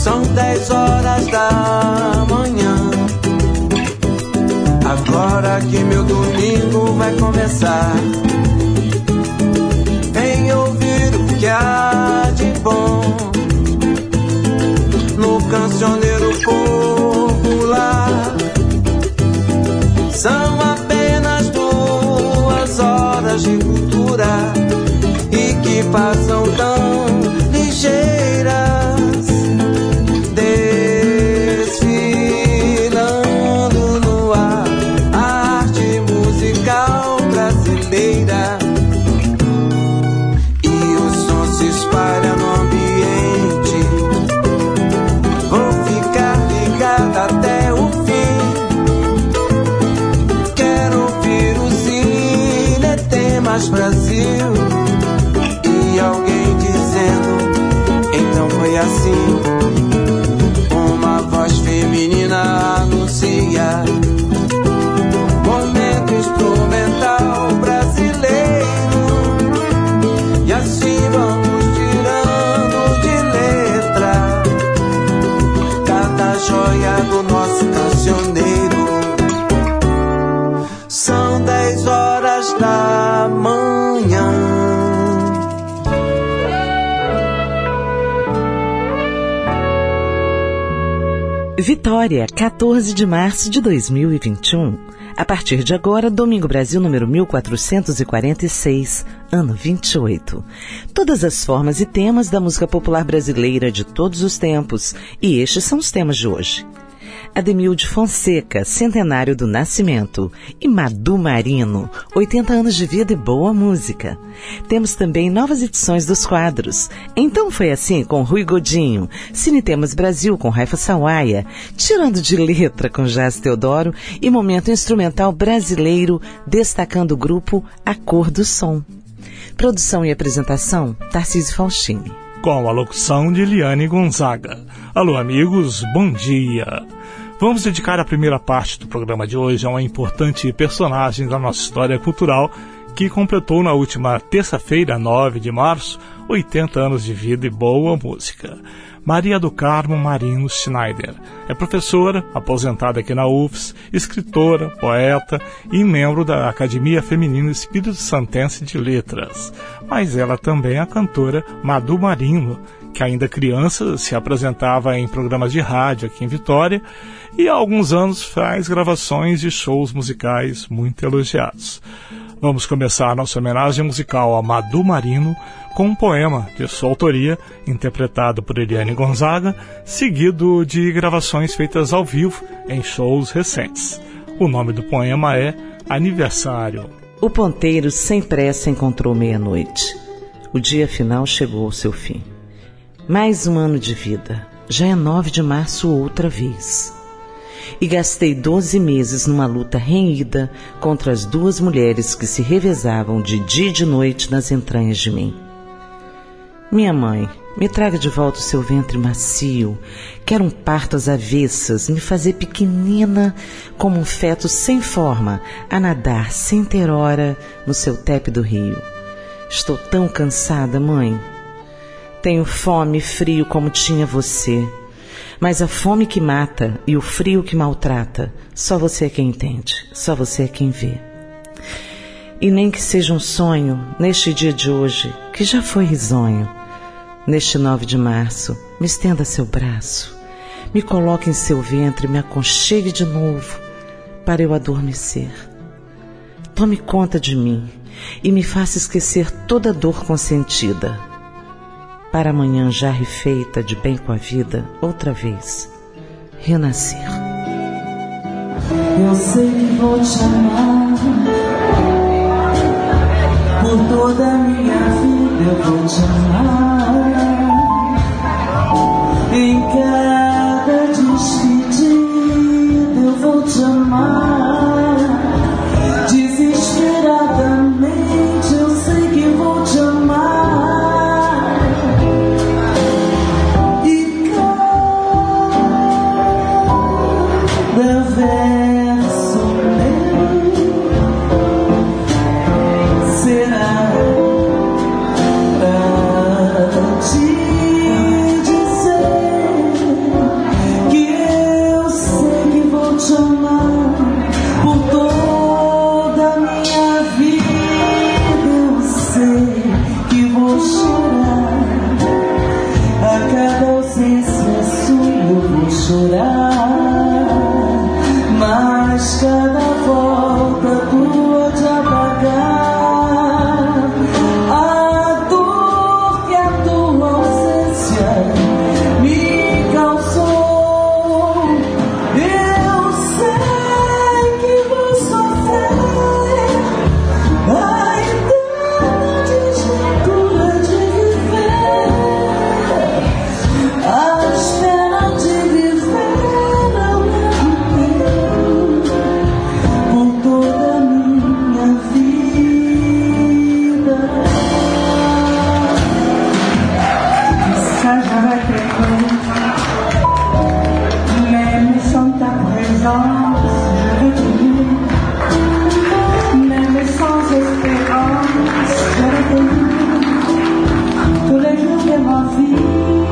São 10 horas da manhã. Agora que meu domingo vai começar, vem ouvir o que há de bom no cancioneiro popular. São apenas 2 horas de cultura e que passam tão ligeiras, desfilando no ar a arte musical brasileira. E o som se espalha no ambiente. Vou ficar ligado até o fim. Quero ouvir o Cinetemas Brasil e alguém dizendo: então foi assim. Uma voz feminina anuncia momento instrumental brasileiro. E assim vamos tirando de letra cada joia do nosso cancioneiro. São 10 horas da manhã. Vitória, 14 de março de 2021. A partir de agora, Domingo Brasil número 1446, ano 28. Todas as formas e temas da música popular brasileira de todos os tempos. E estes são os temas de hoje. Ademilde Fonseca, centenário do nascimento, e Madu Marino, 80 anos de vida e boa música. Temos também novas edições dos quadros. Então foi assim com Rui Godinho, Cinetemas Brasil com Raifa Sawaia, Tirando de Letra com Jazz Teodoro e Momento Instrumental Brasileiro, destacando o grupo A Cor do Som. Produção e apresentação, Tarcísio Faustini. Com a locução de Eliane Gonzaga. Alô amigos, bom dia! Vamos dedicar a primeira parte do programa de hoje a uma importante personagem da nossa história cultural que completou na última terça-feira, 9 de março, 80 anos de vida e boa música. Maria do Carmo Marino Schneider. É professora, aposentada aqui na UFS, escritora, poeta e membro da Academia Feminina Espírito Santense de Letras. Mas ela também é a cantora Madu Marino, que ainda criança se apresentava em programas de rádio aqui em Vitória e há alguns anos faz gravações de shows musicais muito elogiados. Vamos começar nossa homenagem musical a Madu Marino com um poema de sua autoria, interpretado por Eliane Gonzaga, seguido de gravações feitas ao vivo em shows recentes. O nome do poema é Aniversário. O ponteiro sem pressa encontrou meia-noite. O dia final chegou ao seu fim. Mais um ano de vida. Já é 9 de março outra vez. E gastei 12 meses numa luta renhida contra as 2 mulheres que se revezavam de dia e de noite nas entranhas de mim. Minha mãe, me traga de volta o seu ventre macio. Quero um parto às avessas, me fazer pequenina como um feto sem forma, a nadar sem ter hora no seu tépido rio. Estou tão cansada, mãe. Tenho fome e frio como tinha você. Mas a fome que mata e o frio que maltrata, só você é quem entende, só você é quem vê. E nem que seja um sonho, neste dia de hoje, que já foi risonho, neste 9 de março, me estenda seu braço, me coloque em seu ventre, me aconchegue de novo, para eu adormecer. Tome conta de mim e me faça esquecer toda dor consentida, para amanhã já refeita de bem com a vida, outra vez, renascer. Eu sei que vou te amar, por toda a minha vida eu vou te amar, em cada despedida eu vou te amar, desesperadamente eu sei que vou te amar. Verso meu será pra ti. cada ausência sua eu vou chorar, mas cada volta tua de apagar a dor que a tua ausência me causou. Eu sei que vou sofrer a eterna desventura de viver, a espera de viver ao mesmo tempo por toda a minha vida. Ça j'aurais préféré, même sans ta présence, je vais t'aimer, même sans espérance, je vais t'aimer tous les jours de ma vie.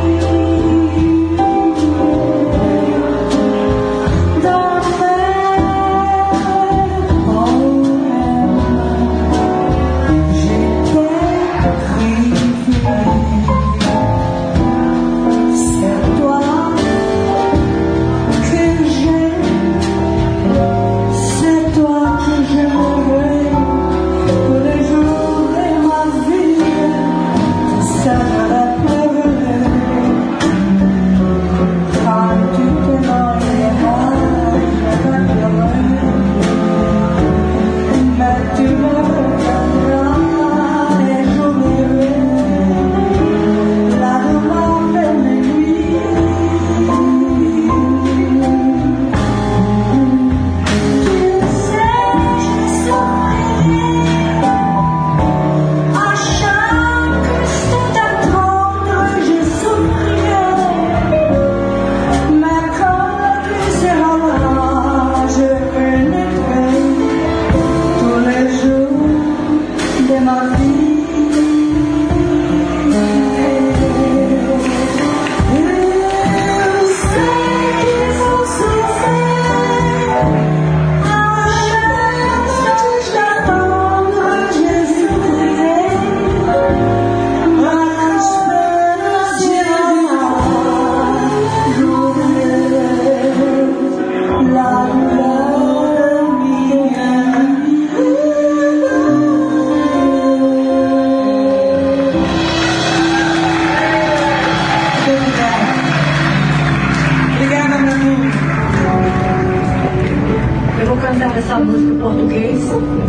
Essa música em português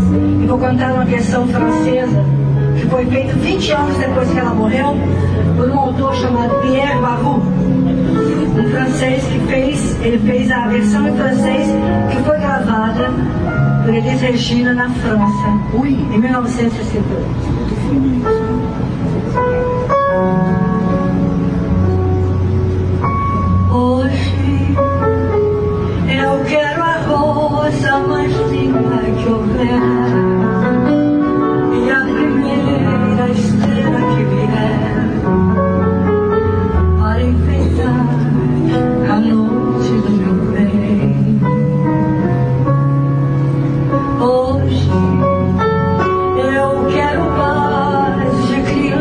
e vou cantar uma versão francesa que foi feita 20 anos depois que ela morreu por um autor chamado Pierre Bavoux, um francês que ele fez a versão em francês que foi gravada por Elis Regina na França em 1962. Hoje eu quero a rosa mais linda que houver e a primeira estrela que vier para enfeitar a noite do meu bem. Hoje eu quero paz de criança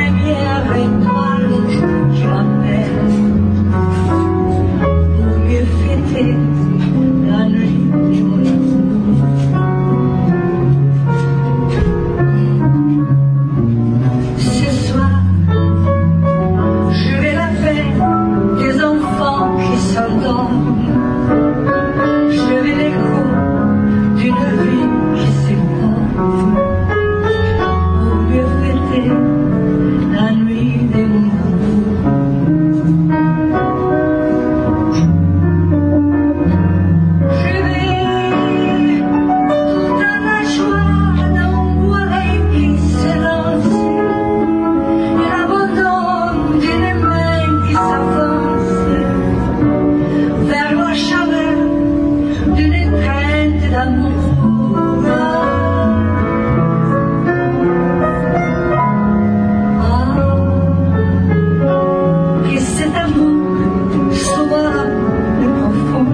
première étoile qui m'appelle pour mieux fêter la nuit de mon amour. Ce soir, je vais la faire des enfants qui s'endorment. Je vais l'écho d'une vie qui s'éporte pour mieux fêter la nuit de mon amour. Je vais dans la joie d'un bourreau qui s'élance et l'abandon d'une main qui s'avance vers la chaleur d'une étreinte d'amour. Que cet amour soit plus profond,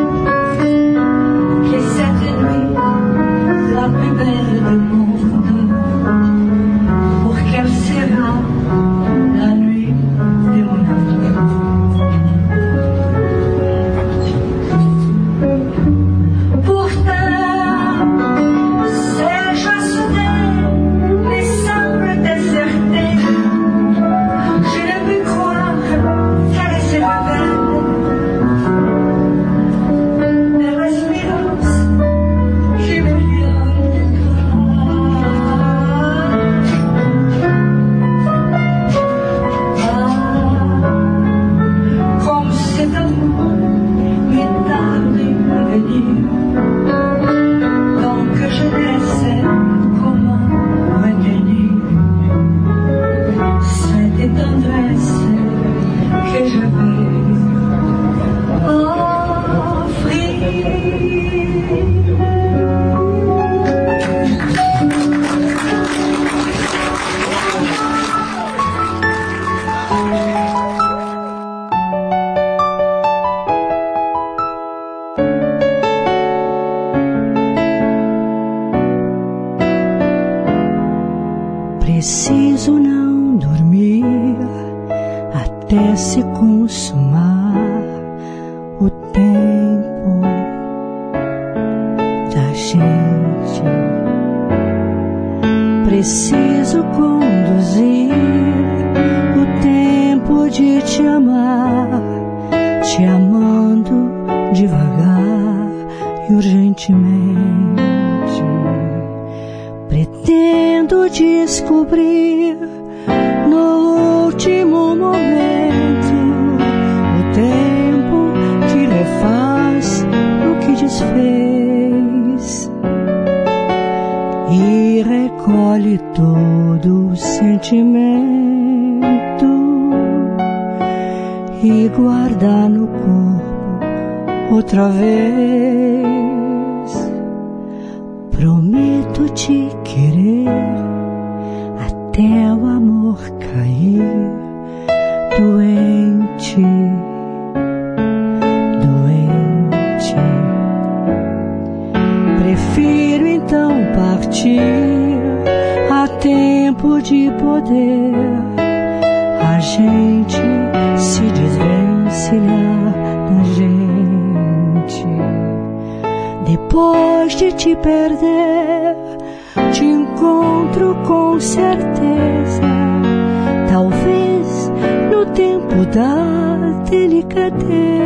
que cette nuit la plus belle du monde, pour qu'elle sera la nuit de mon amour. Pourtant, ces joies soudaines me semblent désertées. Je ne puis croire qu'elle se révèle. Mais l'espérance qui me vient de toi. Comme cet amour m'est tardé à venir, donc je ne sais comment retenir cette tendresse que je vais offrir. Preciso não dormir até se consumar o tempo da gente. Preciso conduzir o tempo de te amar, te amando devagar e urgentemente. Pretendo descobrir no último momento o tempo que refaz o que desfez e recolhe todo o sentimento e guarda no corpo outra vez. Prometo te querer até o amor cair, doente, doente. Prefiro então partir a tempo de poder a gente se desvencilhar da gente. Depois de te perder, te encontro com certeza, talvez no tempo da delicadeza,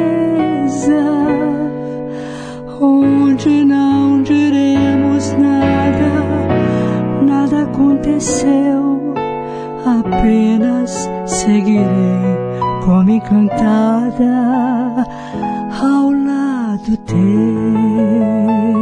onde não diremos nada, nada aconteceu, apenas seguirei como encantada ao lado teu.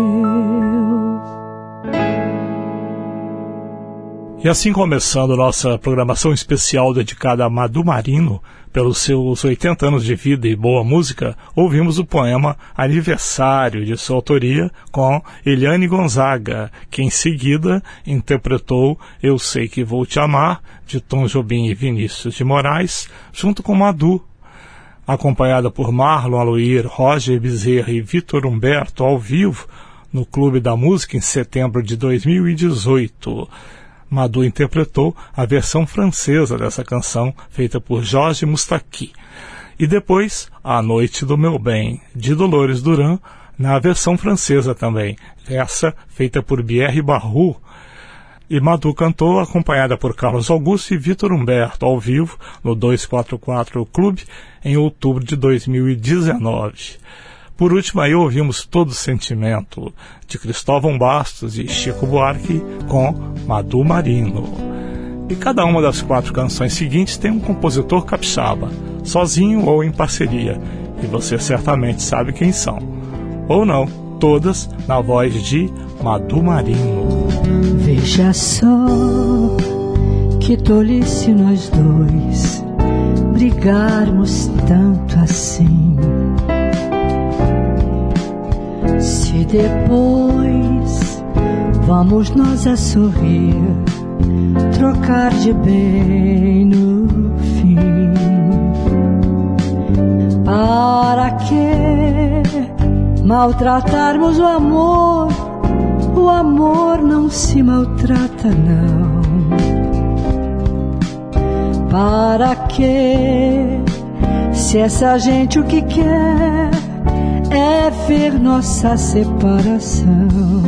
E assim, começando nossa programação especial dedicada a Madu Marino, pelos seus 80 anos de vida e boa música, ouvimos o poema Aniversário, de sua autoria, com Eliane Gonzaga, que em seguida interpretou Eu Sei Que Vou Te Amar, de Tom Jobim e Vinícius de Moraes, junto com Madu, acompanhada por Marlon Aloir, Roger Bezerra e Vitor Humberto ao vivo no Clube da Música em setembro de 2018. Madu interpretou a versão francesa dessa canção, feita por Jorge Moustaki. E depois, A Noite do Meu Bem, de Dolores Duran, na versão francesa também, essa feita por Pierre Barrou. E Madu cantou acompanhada por Carlos Augusto e Vitor Humberto ao vivo no 244 Clube em outubro de 2019. Por último, aí ouvimos Todo Sentimento, de Cristóvão Bastos e Chico Buarque, com Madu Marino. E cada uma das 4 canções seguintes tem um compositor capixaba, sozinho ou em parceria, e você certamente sabe quem são. Ou não, todas na voz de Madu Marino. Veja só que tolice nós dois brigarmos tanto assim. Se depois vamos nós a sorrir, trocar de bem no fim. Para que maltratarmos o amor? O amor não se maltrata, não. Para que, se essa gente o que quer é ver nossa separação?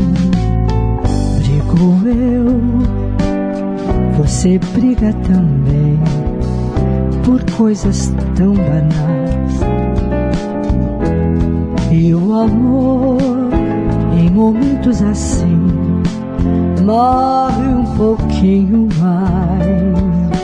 Brigo eu, você briga também, por coisas tão banais. E o amor, em momentos assim, morre um pouquinho mais.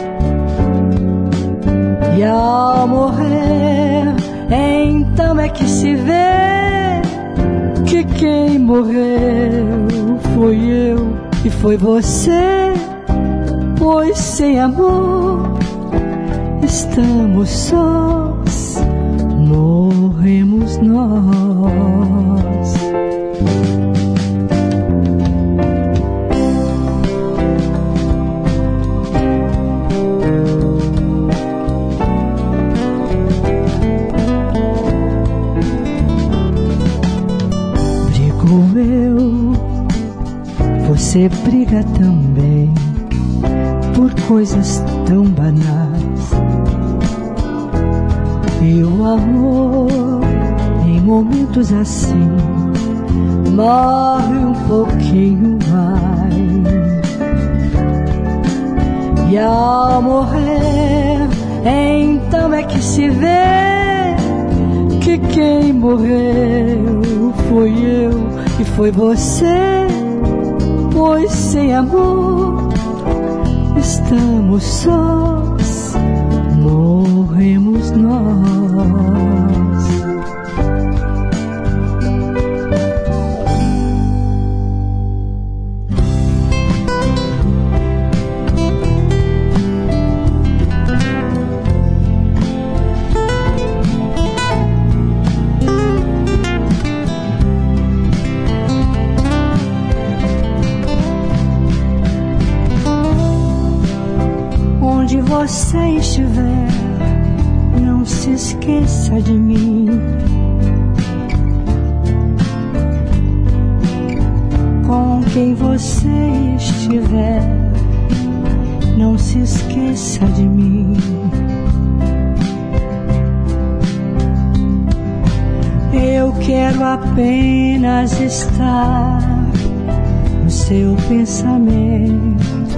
E ao morrer, então é que se vê que quem morreu foi eu e foi você. Pois sem amor estamos sós, morremos nós. Brigo eu, você briga também, por coisas tão banais. E o amor, em momentos assim, morre um pouquinho mais. E ao morrer, então é que se vê que quem morreu foi eu e foi você. Pois sem amor estamos sós, morremos nós. Onde você estiver, não se esqueça de mim. Com quem você estiver, não se esqueça de mim. Eu quero apenas estar no seu pensamento.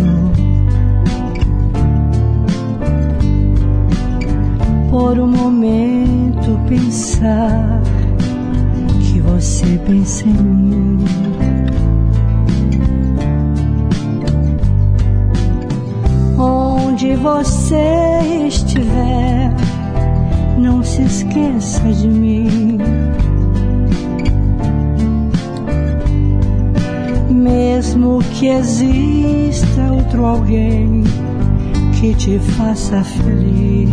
Por um momento pensar que você pensa em mim. Onde você estiver, não se esqueça de mim. Mesmo que exista outro alguém que te faça feliz,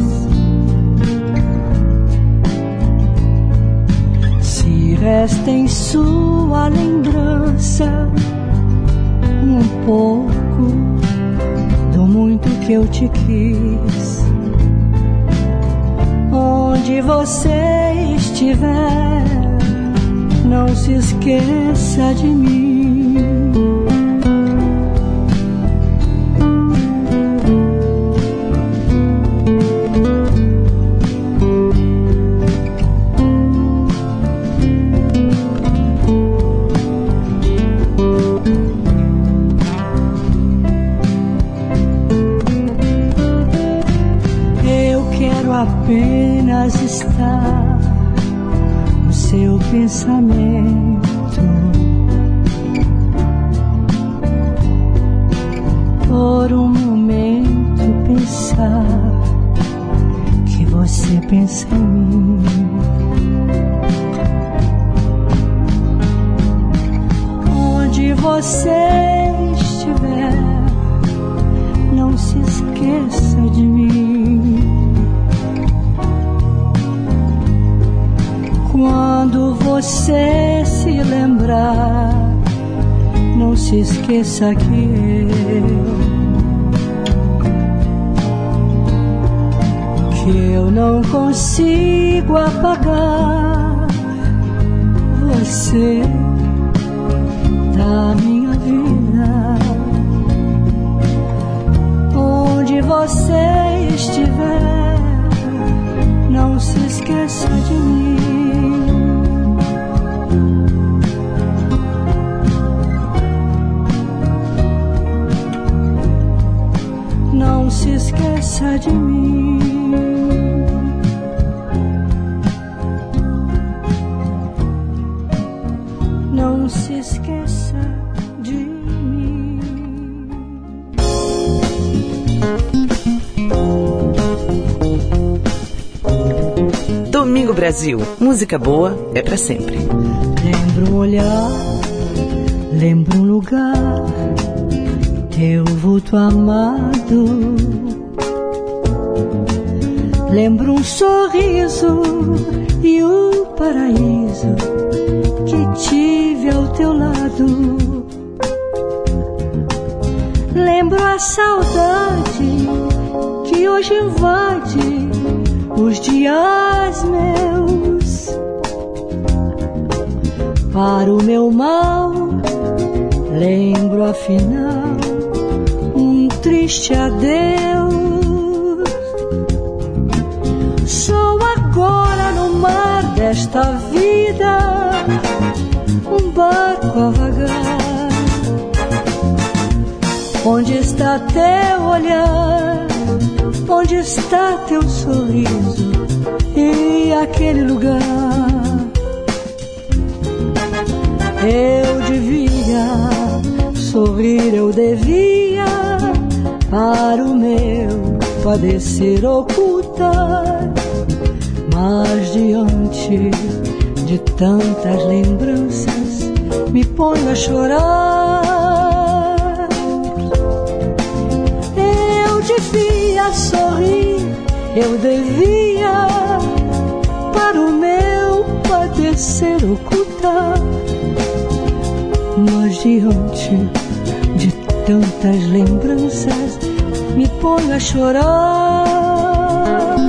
resta em sua lembrança um pouco do muito que eu te quis. Onde você estiver, não se esqueça de mim. apenas estar no seu pensamento. Por um momento pensar que você pensa em mim. Onde você estiver, não se esqueça de mim. Quando você se lembrar, não se esqueça que eu não consigo apagar você da minha vida. Onde você estiver, não se esqueça de mim. Não se esqueça de mim. Não se esqueça de mim. Domingo Brasil, música boa é pra sempre. Lembro um olhar, lembro um lugar, teu vulto amado. Lembro um sorriso e o paraíso que tive ao teu lado. Lembro a saudade que hoje invade os dias meus. Para o meu mal, lembro afinal um triste adeus. Sou agora no mar desta vida, um barco a vagar. Onde está teu olhar? Onde está teu sorriso e aquele lugar? Eu devia sorrir, eu devia para o meu padecer ocultar, mas diante de tantas lembranças me ponho a chorar. Eu devia sorrir, eu devia para o meu padecer ocultar, mas diante de tantas lembranças me ponho a chorar.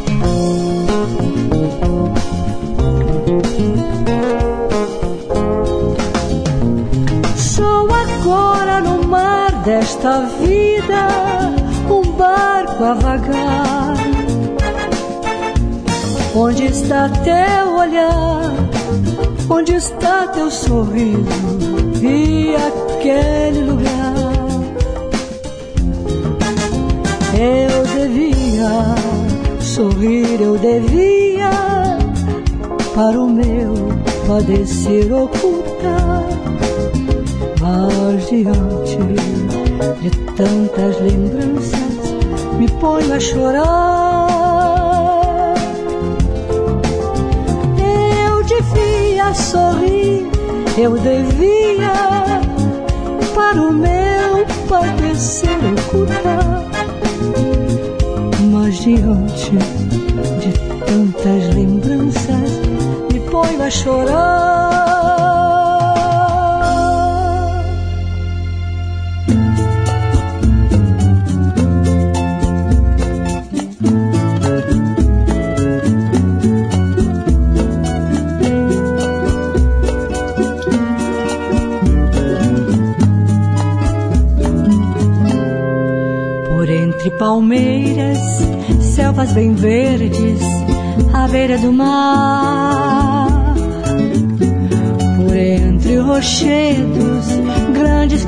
Sou agora no mar desta vida, um barco a vagar. Onde está teu olhar? Onde está teu sorriso e aquele lugar? Eu devia sorrir, eu devia para o meu padecer ocultar, mas diante de tantas lembranças me ponho a chorar. Eu devia sorrir, eu devia para o meu padecer ocultar, mas diante de tantas lembranças me ponho a chorar. Entre palmeiras, selvas bem verdes, à beira do mar. Por entre rochedos, grandes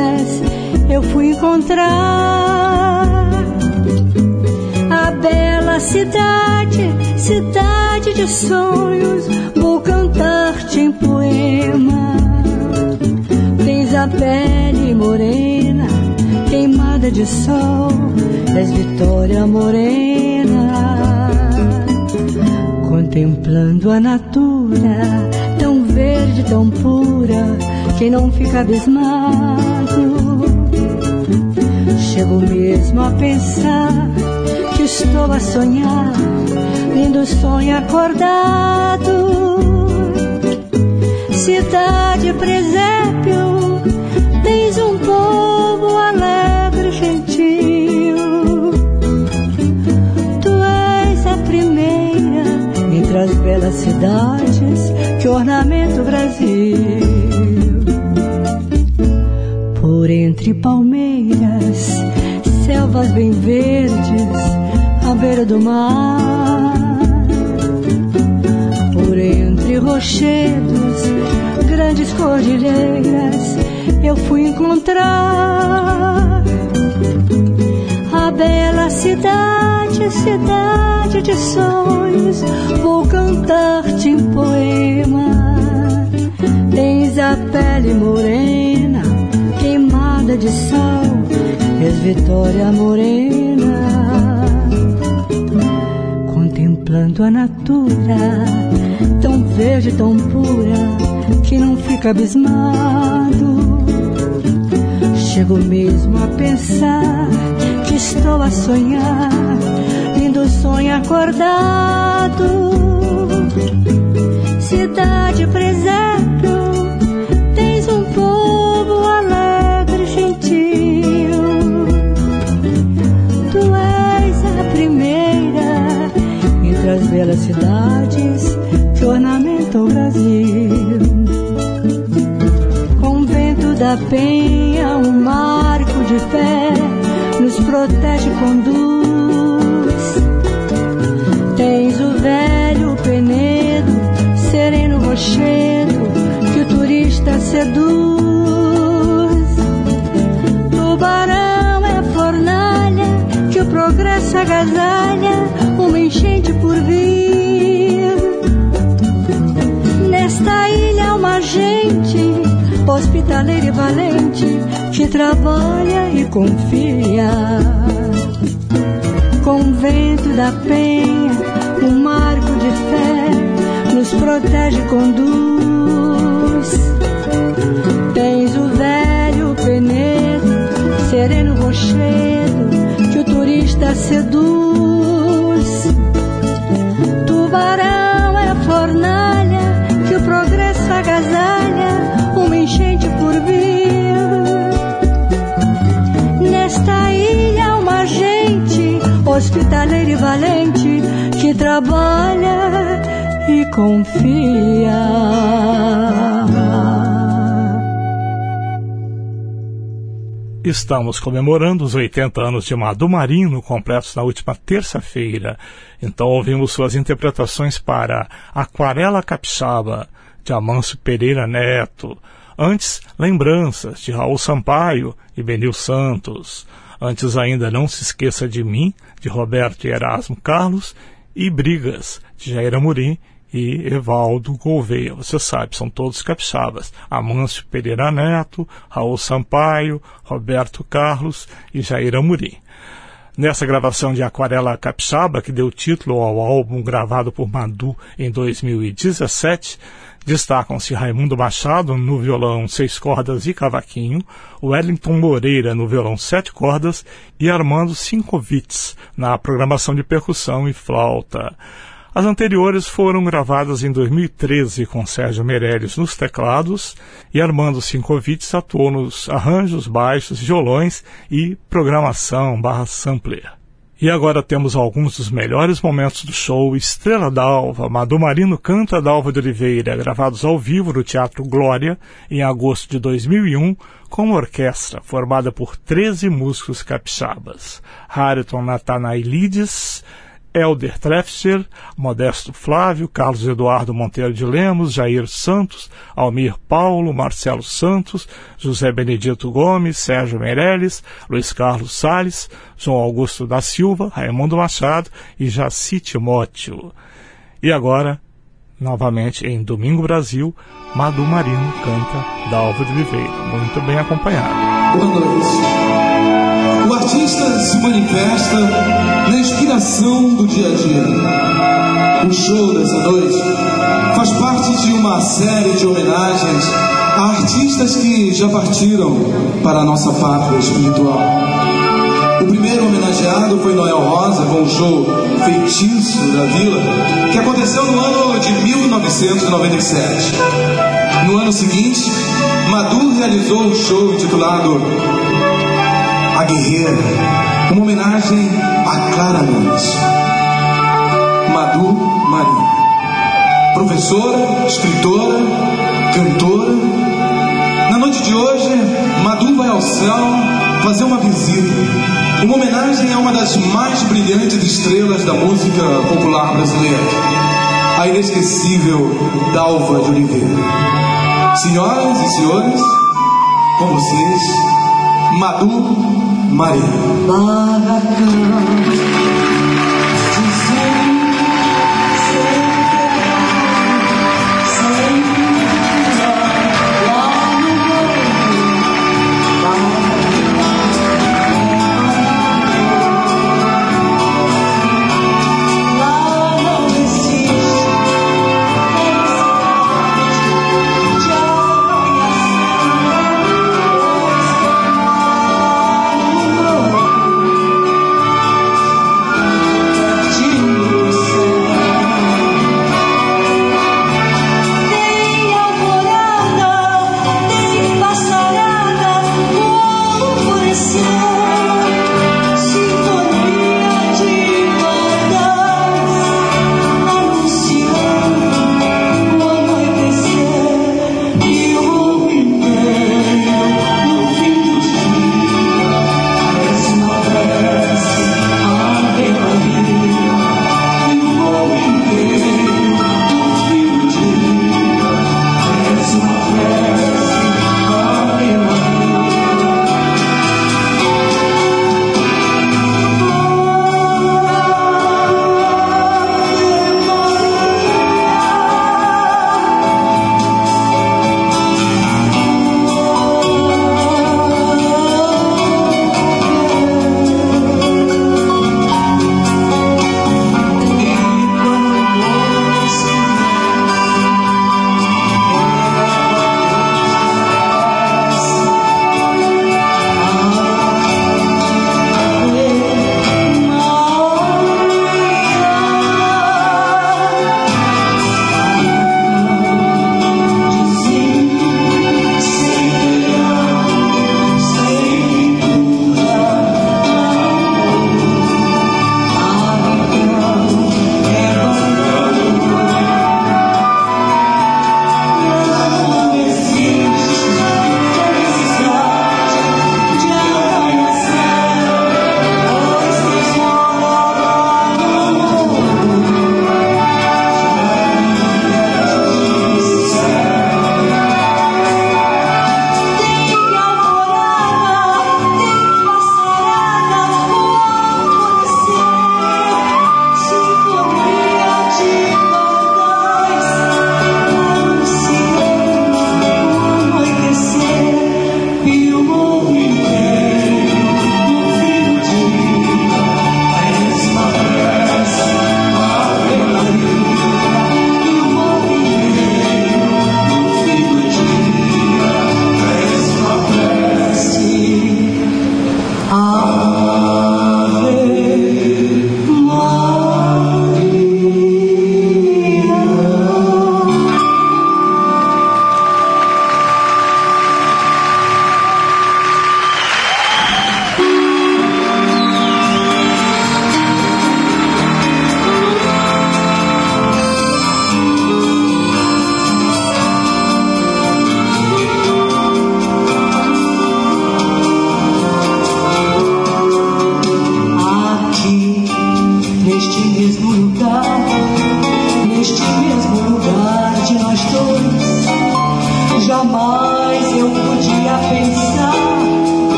cordilheiras, eu fui encontrar a bela cidade, cidade de sonhos, vou cantar-te em poema. Tens a pele morena, queimada de sol, és Vitória Morena. Contemplando a natura, tão verde, tão pura, quem não fica abismado? Chego mesmo a pensar que estou a sonhar, lindo sonho acordado. Cidade presépio, tens um povo alegre, gentil. Tu és a primeira entre as belas cidades que ornamenta o Brasil. Por entre palmeiras, selvas bem verdes, à beira do mar. Por entre rochedos, grandes cordilheiras, eu fui encontrar a bela cidade, cidade de sonhos, vou cantar-te em poema. Tens a pele morena, queimada de sol, és Vitória Morena. Contemplando a natura, tão verde, tão pura, que não fica abismado. Chego mesmo a pensar que estou a sonhar, lindo sonho acordado. Cidade presépio, tens um povo alegre, gentil. Tu és a primeira entre as belas cidades que ornamentam o Brasil. Convento da Penha, um marco de fé, nos protege e conduz. Tens o velho Penedo, sereno rochedo, que o turista seduz. Tubarão é a fornalha, que o progresso agasalha, uma enchente por vir. Nesta ilha uma gente hospitaleira e valente, que trabalha e confia. Convento da Penha, um marco de fé, nos protege e conduz. Tens o velho Penedo, sereno rochedo, que o turista seduz. Tubarão é a fornalha, que o progresso agasalha, uma enchente por vir. Nesta ilha uma gente hospitaleira e valente, que trabalha e confia. Estamos comemorando os 80 anos de Madu Marinho, completos na última terça-feira. Então ouvimos suas interpretações para Aquarela Capixaba, de Amâncio Pereira Neto. Antes, Lembranças, de Raul Sampaio e Benil Santos. Antes ainda, Não Se Esqueça de Mim, de Roberto e Erasmo Carlos. E Brigas, de Jair Amorim e Evaldo Gouveia. Você sabe, são todos capixabas. Amâncio Pereira Neto, Raul Sampaio, Roberto Carlos e Jair Amorim. Nessa gravação de Aquarela Capixaba, que deu título ao álbum gravado por Madu em 2017, destacam-se Raimundo Machado no violão 6 cordas e cavaquinho, Wellington Moreira no violão 7 cordas e Armando Sinkovitz na programação de percussão e flauta. As anteriores foram gravadas em 2013 com Sérgio Meirelles nos teclados e Armando Sinkovitz atuou nos arranjos, baixos, violões e programação /sampler. E agora temos alguns dos melhores momentos do show Estrela d'Alva, Madu Marinho canta Dalva de Oliveira, gravados ao vivo no Teatro Glória em agosto de 2001, com uma orquestra formada por 13 músicos capixabas: Hariton Natanaelides, Helder Trefscher, Modesto Flávio, Carlos Eduardo Monteiro de Lemos, Jair Santos, Almir Paulo, Marcelo Santos, José Benedito Gomes, Sérgio Meirelles, Luiz Carlos Salles, João Augusto da Silva, Raimundo Machado e Jaci Timóteo. E agora, novamente em Domingo Brasil, Madu Marino canta Dalva de Oliveira, muito bem acompanhado. Boa noite. O artista se manifesta na inspiração do dia a dia. O show dessa noite faz parte de uma série de homenagens a artistas que já partiram para a nossa pátria espiritual. O primeiro homenageado foi Noel Rosa com o show Feitiço da Vila, que aconteceu no ano de 1997. No ano seguinte, Madu realizou um show intitulado A Guerreira, uma homenagem a Clara Nunes. Madu Marino, professora, escritora, cantora. Na noite de hoje, Madu vai ao céu fazer uma visita, uma homenagem a uma das mais brilhantes estrelas da música popular brasileira, a inesquecível Dalva de Oliveira. Senhoras e senhores, com vocês, Madu Marino.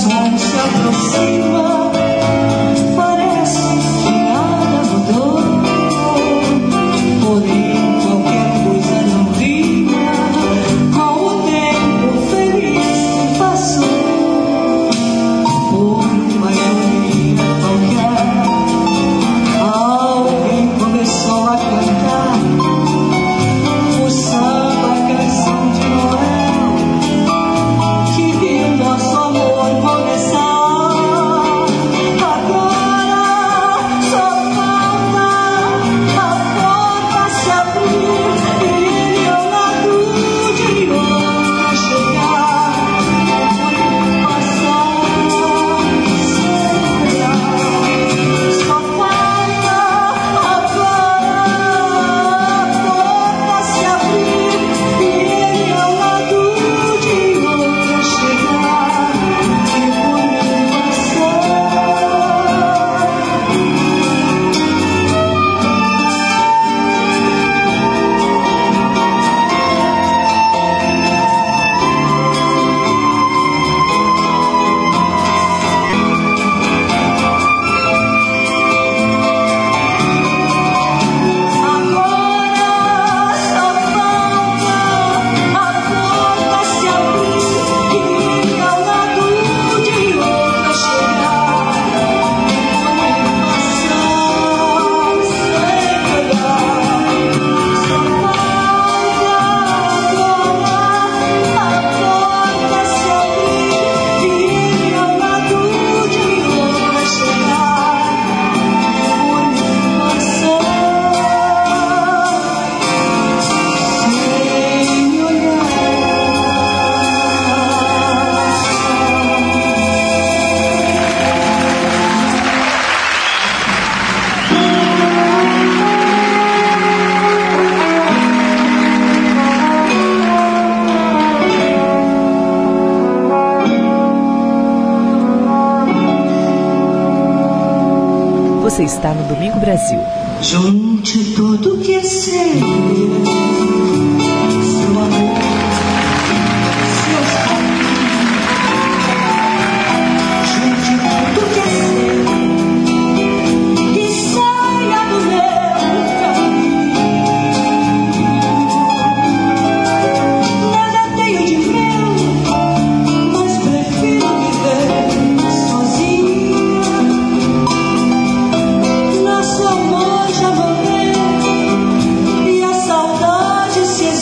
Você está no Domingo Brasil. Junte tudo que é seu, seu amor, seus caminhos. Junte tudo que é seu e saia do meu caminho. Nada tenho de meu, mas prefiro viver sozinha. Nosso amor já morreu e a saudade se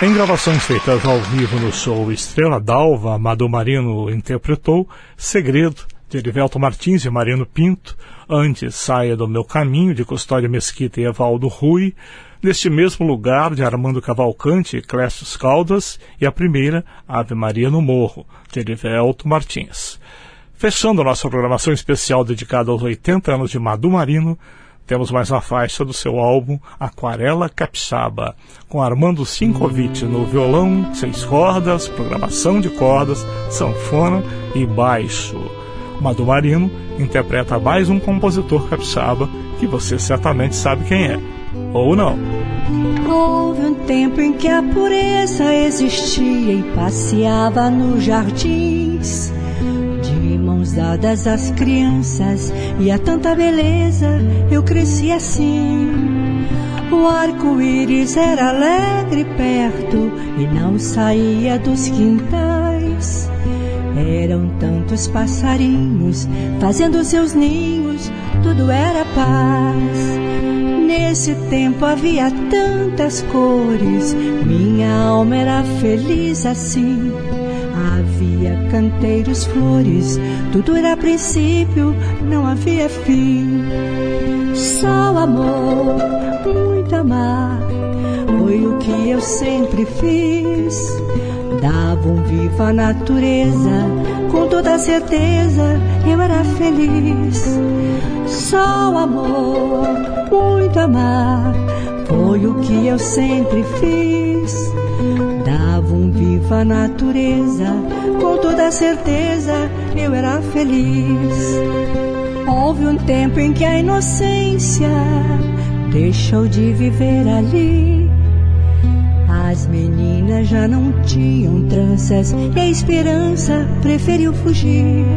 Em gravações feitas ao vivo no show Estrela d'Alva, Madu Marino interpretou Segredo, de Erivelto Martins e Mariano Pinto, Antes Saia do Meu Caminho, de Custódio Mesquita e Evaldo Rui, Neste Mesmo Lugar, de Armando Cavalcante e Clécio Caldas, e a primeira, Ave Maria no Morro, de Erivelto Martins. Fechando a nossa programação especial dedicada aos 80 anos de Madu Marino, temos mais uma faixa do seu álbum Aquarela Capixaba, com Armando Sinkovic no violão, 6 cordas, programação de cordas, sanfona e baixo. Madu Marino interpreta mais um compositor capixaba que você certamente sabe quem é, ou não. Houve um tempo em que a pureza existia e passeava nos jardins, de mãos dadas às crianças, e a tanta beleza eu cresci assim. O arco-íris era alegre perto e não saía dos quintais. Eram tantos passarinhos fazendo seus ninhos, tudo era paz. Nesse tempo havia tantas cores, minha alma era feliz assim. Havia canteiros, flores, tudo era princípio, não havia fim. Só amor, muito amar, foi o que eu sempre fiz. Dava um vivo à natureza, com toda certeza eu era feliz. Só amor, muito amar, foi o que eu sempre fiz. Dava um vivo à natureza, com toda certeza eu era feliz. Houve um tempo em que a inocência deixou de viver ali. As meninas já não tinham tranças e a esperança preferiu fugir.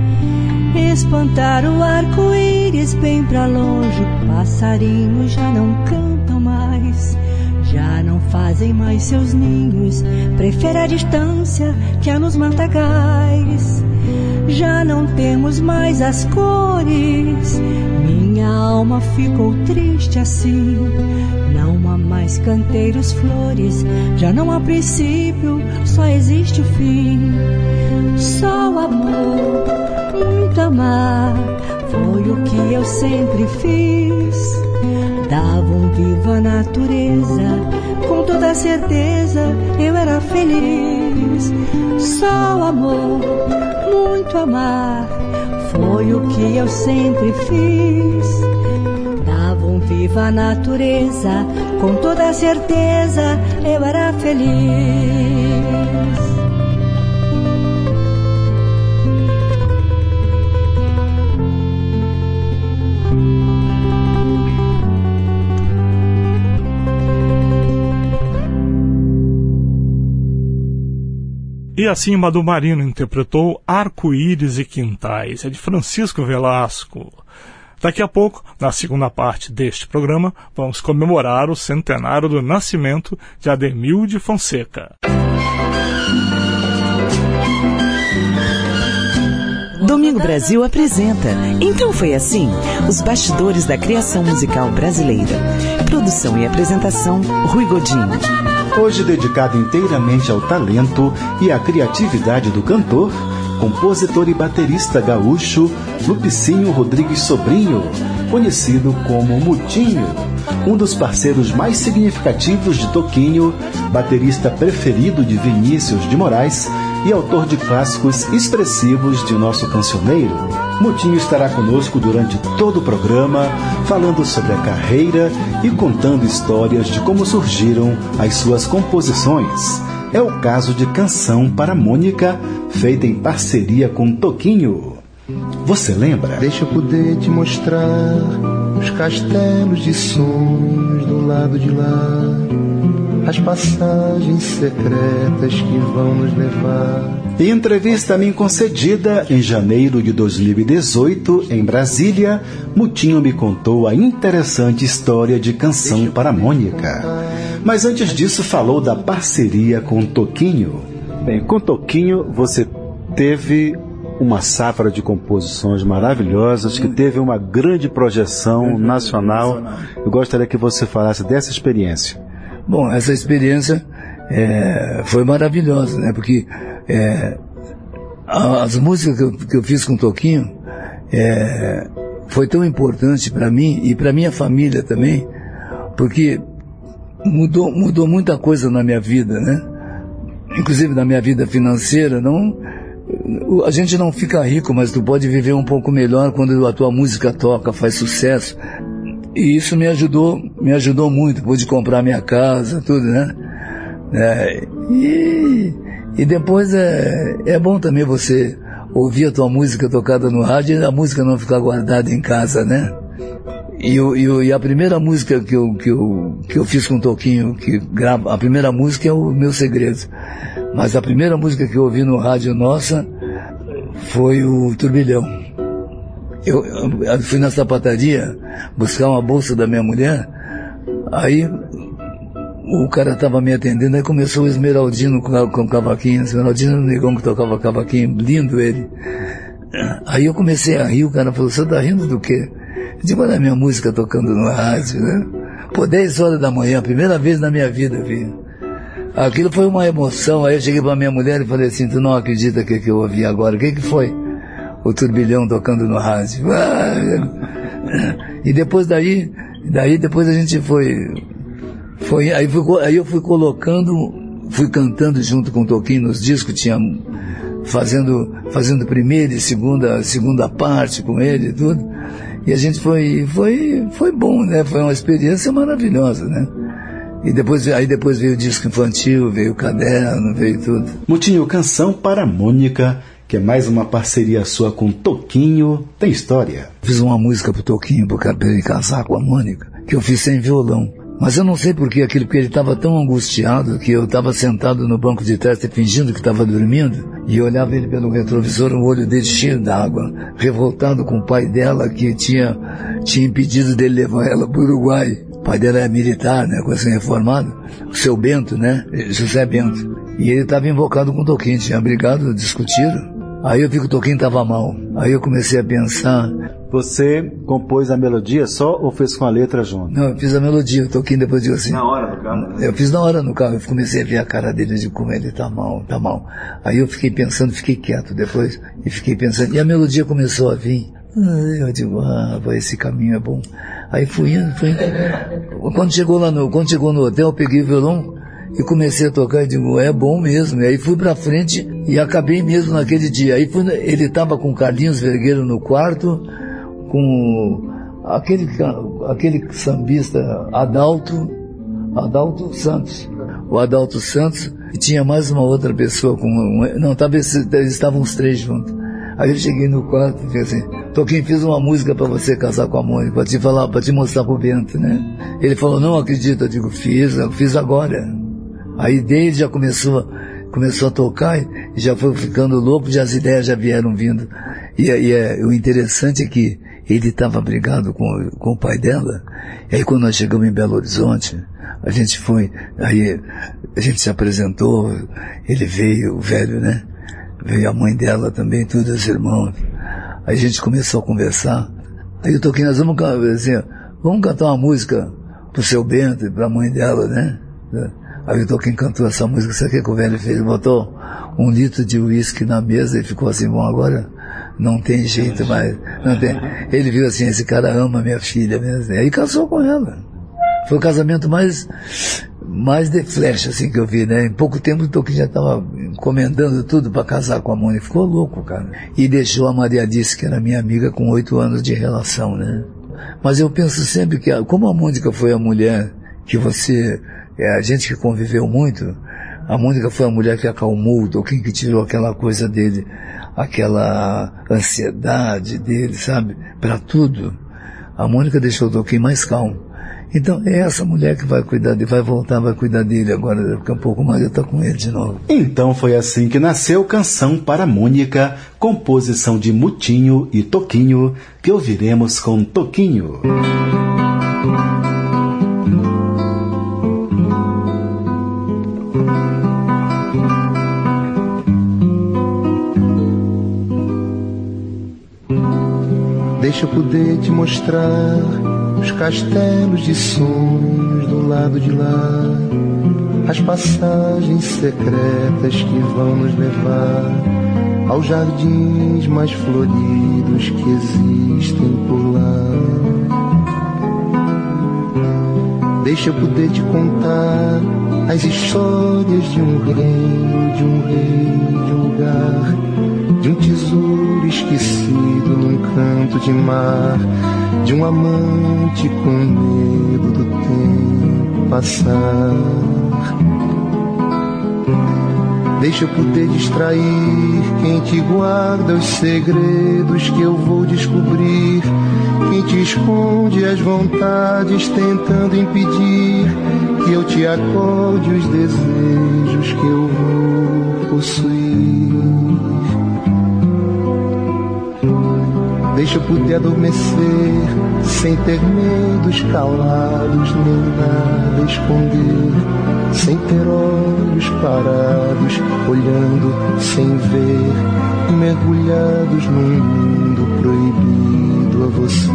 Espantar o arco-íris bem pra longe, passarinhos já não cantam mais, já não fazem mais seus ninhos, prefere a distância que a nos matagais. Já não temos mais as cores, minha alma ficou triste assim. Não há mais canteiros, flores, já não há princípio, só existe o fim. Só o amor, muito amar, foi o que eu sempre fiz. Dava um vivo à natureza, com toda certeza eu era feliz. Só o amor, muito amar, foi o que eu sempre fiz. Dava um vivo à natureza, com toda certeza eu era feliz. E assim Madu Marino interpretou Arco-Íris e Quintais, é de Francisco Velasco. Daqui a pouco, na segunda parte deste programa, vamos comemorar o centenário do nascimento de Ademilde Fonseca. Domingo Brasil apresenta Então Foi Assim, os bastidores da criação musical brasileira. Produção e apresentação, Rui Godinho. Hoje dedicado inteiramente ao talento e à criatividade do cantor, compositor e baterista gaúcho Lupicinho Rodrigues Sobrinho, conhecido como Mutinho, um dos parceiros mais significativos de Toquinho, baterista preferido de Vinícius de Moraes e autor de clássicos expressivos de nosso cancioneiro. Mutinho estará conosco durante todo o programa, falando sobre a carreira e contando histórias de como surgiram as suas composições. É o caso de Canção para Mônica, feita em parceria com Toquinho. Você lembra? Deixa eu poder te mostrar os castelos de sonhos do lado de lá, as passagens secretas que vão nos levar. Em entrevista a mim concedida em janeiro de 2018, em Brasília, Mutinho me contou a interessante história de Canção para Mônica. Mas antes disso falou da parceria com Toquinho. Bem, com Toquinho você teve uma safra de composições maravilhosas, que teve uma grande projeção nacional. Eu gostaria que você falasse dessa experiência. Bom, essa experiência foi maravilhosa, né? Porque as músicas que eu fiz com o Toquinho foi tão importante para mim e para minha família também, porque mudou muita coisa na minha vida, né? Inclusive na minha vida financeira. A gente não fica rico, mas tu pode viver um pouco melhor quando a tua música toca, faz sucesso. E isso me ajudou muito. Pude comprar minha casa, tudo, né? E depois é bom também você ouvir a tua música tocada no rádio e a música não ficar guardada em casa, né? E a primeira música que eu fiz com o Toquinho, a primeira música é o Meu Segredo. Mas a primeira música que eu ouvi no rádio nossa foi o Turbilhão. Eu fui na sapataria buscar uma bolsa da minha mulher, aí o cara estava me atendendo, aí começou o Esmeraldino com cavaquinho. Esmeraldino era um negão que tocava cavaquinho, lindo ele. Aí eu comecei a rir, o cara falou, você tá rindo do quê? Eu digo, olha a minha música tocando no rádio, né? 10 horas da manhã, a primeira vez na minha vida, filho. Aquilo foi uma emoção. Aí eu cheguei pra minha mulher e falei assim, tu não acredita que eu ouvi agora? O que foi? O Turbilhão tocando no rádio. E depois depois a gente aí eu fui cantando junto com o Toquinho nos discos, fazendo primeira e segunda parte com ele e tudo. E a gente foi bom, né? Foi uma experiência maravilhosa, né? E depois veio o disco infantil, veio o caderno, veio tudo. Mutinho, Canção para Mônica, que é mais uma parceria sua com Toquinho, tem história. Fiz uma música pro Toquinho, pra ele casar com a Mônica, que eu fiz sem violão. Mas eu não sei porque ele estava tão angustiado que eu estava sentado no banco de trás fingindo que estava dormindo e eu olhava ele pelo retrovisor, o olho dele cheio d'água, revoltado com o pai dela que tinha impedido dele levar ela para o Uruguai. O pai dela é militar, né, recém-reformado, o seu Bento, né, José Bento. E ele estava invocado com o Toquinho, tinha brigado, discutiram. Aí eu vi que o Toquinho estava mal. Aí eu comecei a pensar... Você compôs a melodia só ou fez com a letra junto? Não, eu fiz a melodia, o Toquinho depois disse assim... Na hora no carro? Eu fiz na hora no carro, eu comecei a ver a cara dele de como ele tá mal. Aí eu fiquei pensando, fiquei quieto depois, e fiquei pensando, e a melodia começou a vir. Eu digo, esse caminho é bom. Aí fui indo. Quando chegou no hotel, eu peguei o violão e comecei a tocar e digo, é bom mesmo. E aí fui pra frente e acabei mesmo naquele dia. Aí ele tava com o Carlinhos Vergueiro no quarto, com aquele sambista Adalto Santos. O Adalto Santos, e tinha mais uma outra pessoa, eles estavam os três juntos. Aí eu cheguei no quarto e falei assim, Toquinho, fiz uma música pra você casar com a Mônica, pra te mostrar pro Bento, né? Ele falou, não acredito. Eu digo, fiz agora. Aí desde já começou a tocar e já foi ficando louco, já as ideias já vieram vindo. E o interessante é que ele estava brigado com o pai dela. E aí quando nós chegamos em Belo Horizonte, a gente se apresentou, ele veio, o velho, né? Veio a mãe dela também, todos os irmãos. Aí a gente começou a conversar. Aí eu toquei, nós vamos cantar uma música pro seu Bento e pra mãe dela, né? Aí o Toquinho cantou essa música, sabe o que o velho fez? Ele botou 1 litro de uísque na mesa e ficou assim, bom, agora não tem jeito mais. Não tem. Ele viu assim, esse cara ama minha filha mesmo. Aí casou com ela. Foi o casamento mais de flecha, assim, que eu vi, né? Em pouco tempo o Toquinho já estava encomendando tudo para casar com a Mônica. Ficou louco, cara. E deixou a Maria Alice, que era minha amiga, com 8 anos de relação, né? Mas eu penso sempre que, como a Mônica foi a mulher que a gente que conviveu muito, a Mônica foi a mulher que acalmou o Toquinho, que tirou aquela coisa dele, aquela ansiedade dele, sabe? Para tudo. A Mônica deixou o Toquinho mais calmo. Então é essa mulher que vai cuidar dele, vai voltar, vai cuidar dele agora, daqui a pouco mais eu tô com ele de novo. Então foi assim que nasceu Canção para Mônica, composição de Mutinho e Toquinho, que ouviremos com Toquinho. Deixa eu poder te mostrar os castelos de sonhos do lado de lá, as passagens secretas que vão nos levar aos jardins mais floridos que existem por lá. Deixa eu poder te contar as histórias de um reino, de um rei, de um lugar, de um tesouro esquecido num canto de mar, de um amante com medo do tempo passar. Deixa eu poder distrair quem te guarda os segredos que eu vou descobrir, quem te esconde as vontades tentando impedir que eu te acorde os desejos que eu vou possuir. Deixa eu poder adormecer sem ter medos calados, nem nada esconder, sem ter olhos parados, olhando sem ver, mergulhados num mundo proibido a você.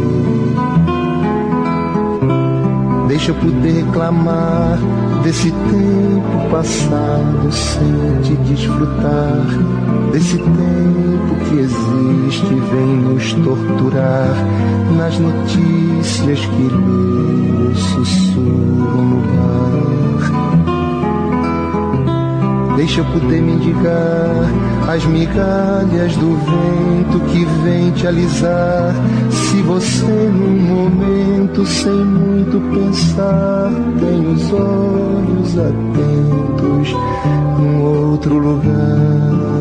Deixa eu poder reclamar desse tempo passado sem te desfrutar, desse tempo que existe e vem nos torturar, nas notícias que leio sussurram no bar. Deixa eu poder mendigar as migalhas do vento que vem te alisar, se você num momento sem muito pensar tem os olhos atentos num outro lugar.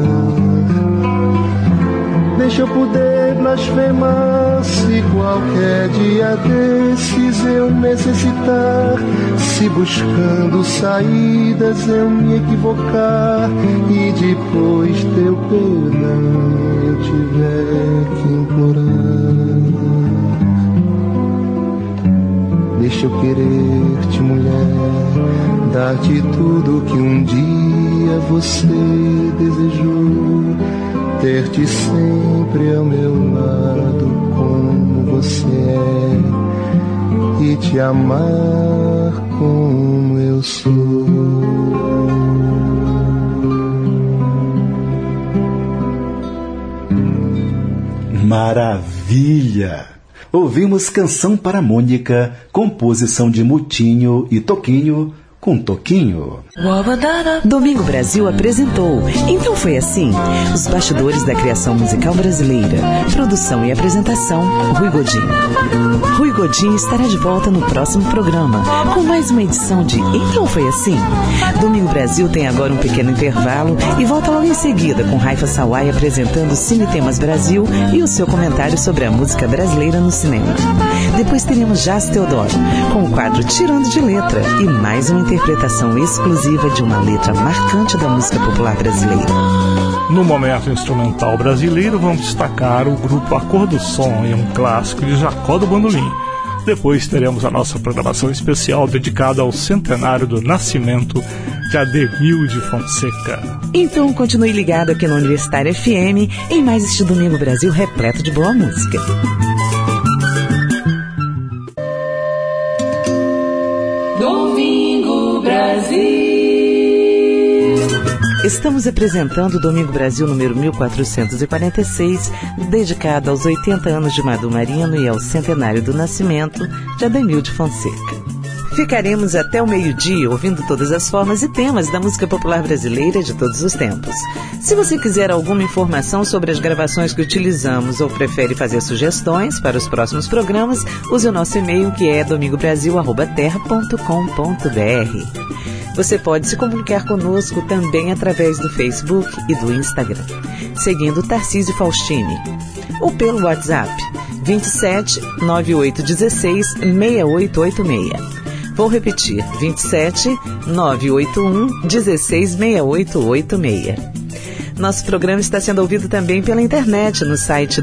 Deixa eu poder blasfemar se qualquer dia desses eu necessitar, se buscando saídas eu me equivocar e depois teu perdão eu tiver que implorar. Deixa eu querer-te, mulher, dar-te tudo que um dia você desejou, ter-te sempre ao meu lado como você é e te amar como eu sou. Maravilha! Ouvimos Canção para Mônica, composição de Mutinho e Toquinho, com Toquinho. Domingo Brasil apresentou Então Foi Assim, os bastidores da criação musical brasileira. Produção e apresentação, Rui Godinho. Rui Godinho estará de volta no próximo programa, com mais uma edição de Então Foi Assim. Domingo Brasil tem agora um pequeno intervalo e volta logo em seguida com Raifa Sawai apresentando Cine Temas Brasil e o seu comentário sobre a música brasileira no cinema. Depois teremos Jazz Teodoro, com o quadro Tirando de Letra e mais uma interpretação exclusiva de uma letra marcante da música popular brasileira. No momento instrumental brasileiro, vamos destacar o grupo A Cor do Som e um clássico de Jacó do Bandolim. Depois teremos a nossa programação especial dedicada ao centenário do nascimento de Ademil de Fonseca. Então continue ligado aqui na Universitária FM em mais este Domingo Brasil repleto de boa música. Domingo Brasil. Estamos apresentando o Domingo Brasil número 1446, dedicado aos 80 anos de Madu Marino e ao centenário do nascimento de Ademil de Fonseca. Ficaremos até o meio-dia ouvindo todas as formas e temas da música popular brasileira de todos os tempos. Se você quiser alguma informação sobre as gravações que utilizamos ou prefere fazer sugestões para os próximos programas, use o nosso e-mail que é domingobrasil@terra.com.br. Você pode se comunicar conosco também através do Facebook e do Instagram, seguindo Tarcísio Faustini, ou pelo WhatsApp 27 9816 6886. Vou repetir, 27 981 16 6886. Nosso programa está sendo ouvido também pela internet no site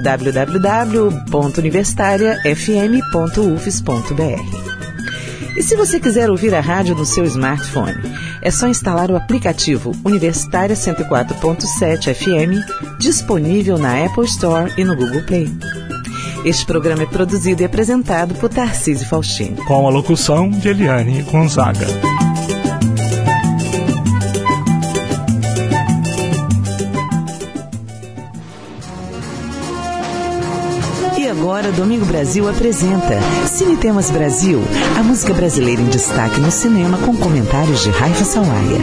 www.universitariafm.ufes.br. E se você quiser ouvir a rádio no seu smartphone, é só instalar o aplicativo Universitária 104.7 FM, disponível na Apple Store e no Google Play. Este programa é produzido e apresentado por Tarcísio Faustini, com a locução de Eliane Gonzaga. Domingo Brasil apresenta Cine Temas Brasil, a música brasileira em destaque no cinema, com comentários de Raifa Sawaia.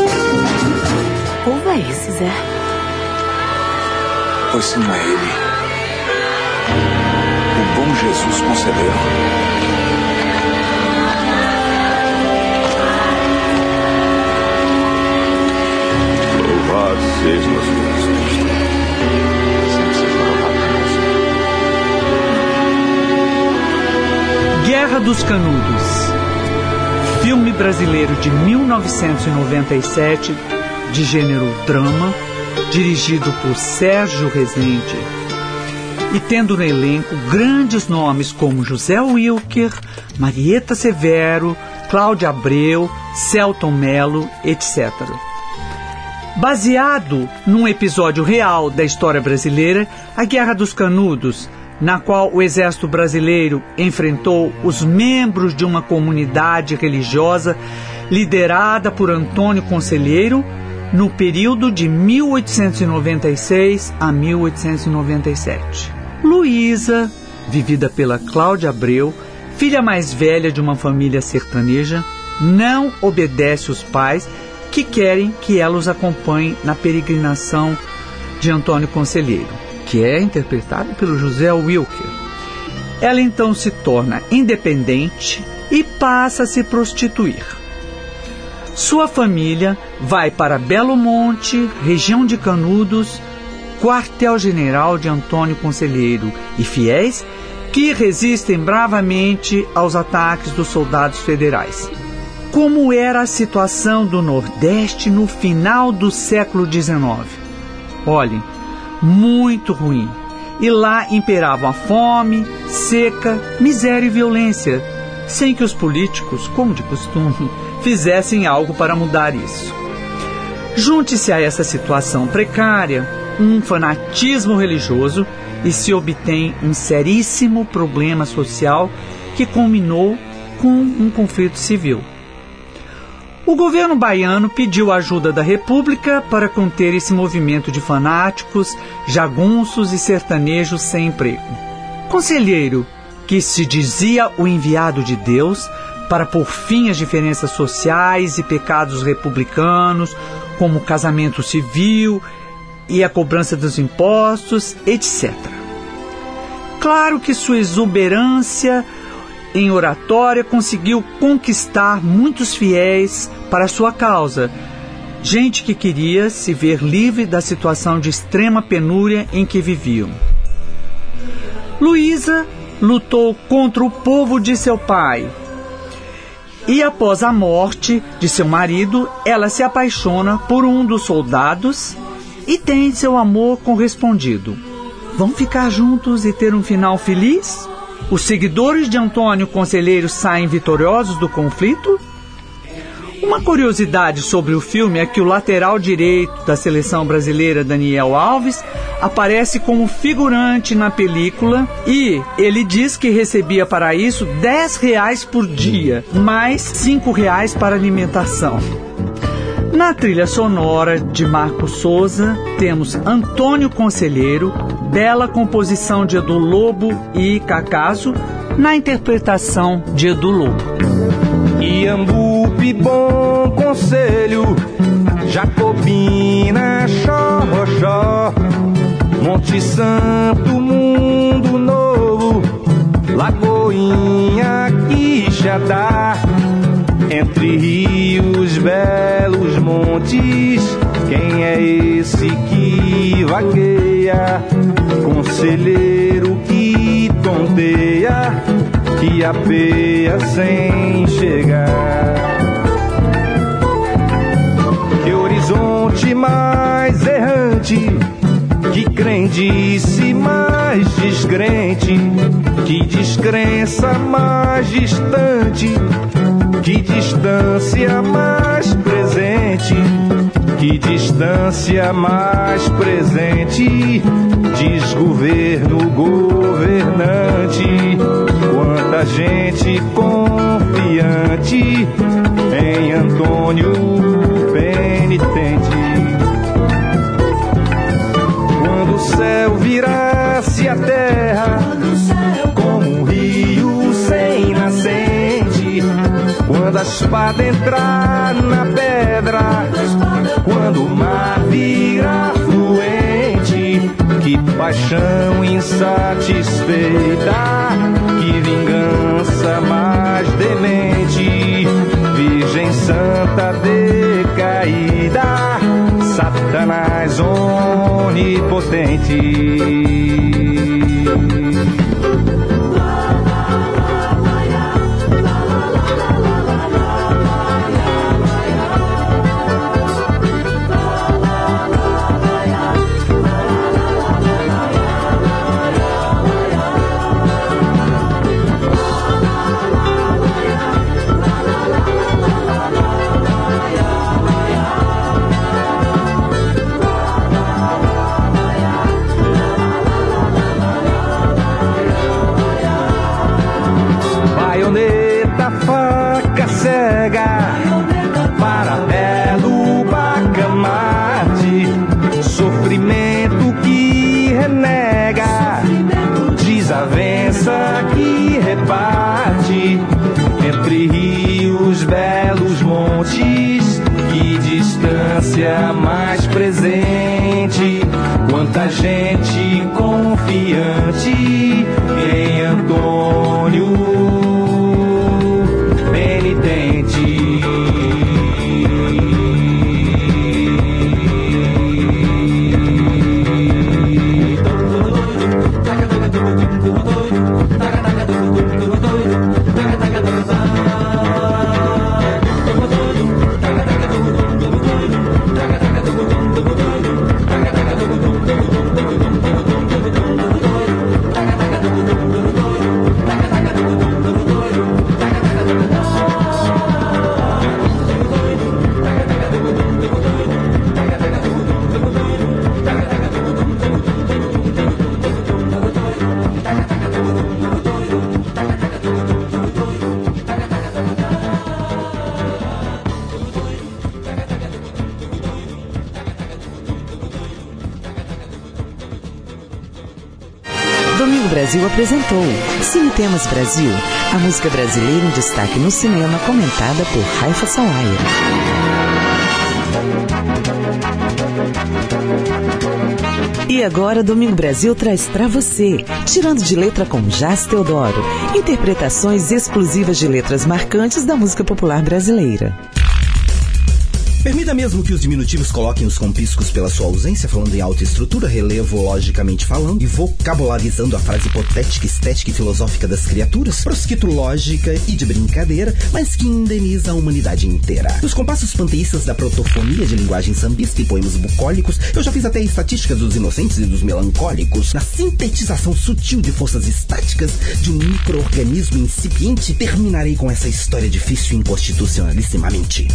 Ouva esse, Zé. Pois se não é ele, o bom Jesus concedeu. Louvado seja nosso Deus. Sempre seja louvado. Guerra dos Canudos, filme brasileiro de 1997, de gênero drama, dirigido por Sérgio Rezende, e tendo no elenco grandes nomes como José Wilker, Marieta Severo, Cláudia Abreu, Selton Mello, etc. Baseado num episódio real da história brasileira, a Guerra dos Canudos, na qual o exército brasileiro enfrentou os membros de uma comunidade religiosa liderada por Antônio Conselheiro no período de 1896 a 1897. Luísa, vivida pela Cláudia Abreu, filha mais velha de uma família sertaneja, não obedece os pais que querem que ela os acompanhe na peregrinação de Antônio Conselheiro, que é interpretado pelo José Wilker. Ela então se torna independente e passa a se prostituir. Sua família vai para Belo Monte, região de Canudos, quartel-general de Antônio Conselheiro, e fiéis que resistem bravamente aos ataques dos soldados federais. Como era a situação do Nordeste no final do século XIX? Olhem, muito ruim. E lá imperavam a fome, seca, miséria e violência, sem que os políticos, como de costume, fizessem algo para mudar isso. Junte-se a essa situação precária um fanatismo religioso e se obtém um seríssimo problema social que culminou com um conflito civil. O governo baiano pediu a ajuda da República para conter esse movimento de fanáticos, jagunços e sertanejos sem emprego. Conselheiro, que se dizia o enviado de Deus para pôr fim às diferenças sociais e pecados republicanos, como o casamento civil e a cobrança dos impostos, etc. Claro que sua exuberância em oratória conseguiu conquistar muitos fiéis para sua causa, gente que queria se ver livre da situação de extrema penúria em que viviam. Luísa lutou contra o povo de seu pai e, após a morte de seu marido, ela se apaixona por um dos soldados e tem seu amor correspondido. Vão ficar juntos e ter um final feliz? Os seguidores de Antônio Conselheiro saem vitoriosos do conflito? Uma curiosidade sobre o filme é que o lateral direito da seleção brasileira, Daniel Alves, aparece como figurante na película e ele diz que recebia para isso R$10 por dia, mais R$5 para alimentação. Na trilha sonora de Marco Souza, temos Antônio Conselheiro, bela composição de Edu Lobo e Cacaso, na interpretação de Edu Lobo. Iambupe, Bom Conselho, Jacobina, Xorroxó, Monte Santo, Mundo Novo, Lagoinha, Quixadá, entre rios, belos montes, quem é esse que vagueia? Conselheiro que tonteia, que apeia sem chegar. Que horizonte mais errante, que crendice mais descrente, que descrença mais distante, que distância mais presente, que distância mais presente, desgoverno governante, quanta gente confiante em Antônio penitente. Quando o céu virasse a terra, raspa adentrar na pedra. Quando o mar vira fluente, que paixão insatisfeita, que vingança mais demente. Virgem Santa decaída, Satanás onipotente. Faca cega, paralelo, bacamarte, sofrimento que renega, desavença que rebate, entre rios, belos montes, que distância mais presente, quanta gente confiante em Antônio penitente. Domingo Brasil apresentou Cine Temas Brasil, a música brasileira em destaque no cinema, comentada por Raifa Salaya. E agora Domingo Brasil traz pra você Tirando de Letra com Jazz Teodoro, interpretações exclusivas de letras marcantes da música popular brasileira. Permita mesmo que os diminutivos coloquem os compiscos pela sua ausência, falando em alta estrutura, relevo logicamente falando, e vocabularizando a frase hipotética, estética e filosófica das criaturas, prosquito lógica e de brincadeira, mas que indeniza a humanidade inteira. Nos compassos panteístas da protofonia de linguagem sambista e poemas bucólicos, eu já fiz até estatísticas dos inocentes e dos melancólicos. Na sintetização sutil de forças estáticas de um micro-organismo incipiente, terminarei com essa história difícil e inconstitucionalissimamente.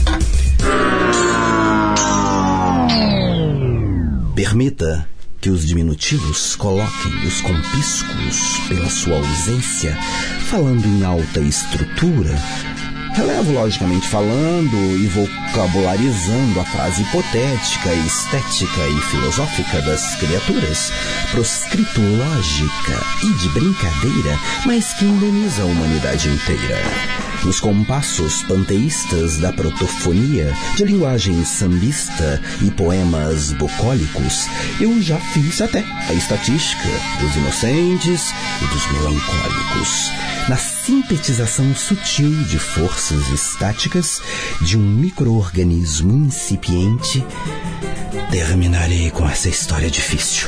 Permita que os diminutivos coloquem os compiscos pela sua ausência, falando em alta estrutura, relevo logicamente falando e vocabularizando a frase hipotética, estética e filosófica das criaturas, proscrito lógica e de brincadeira, mas que indeniza a humanidade inteira. Nos compassos panteístas da protofonia, de linguagem sambista e poemas bucólicos, eu já fiz até a estatística dos inocentes e dos melancólicos. Na sintetização sutil de forças estáticas de um micro-organismo incipiente, terminarei com essa história difícil.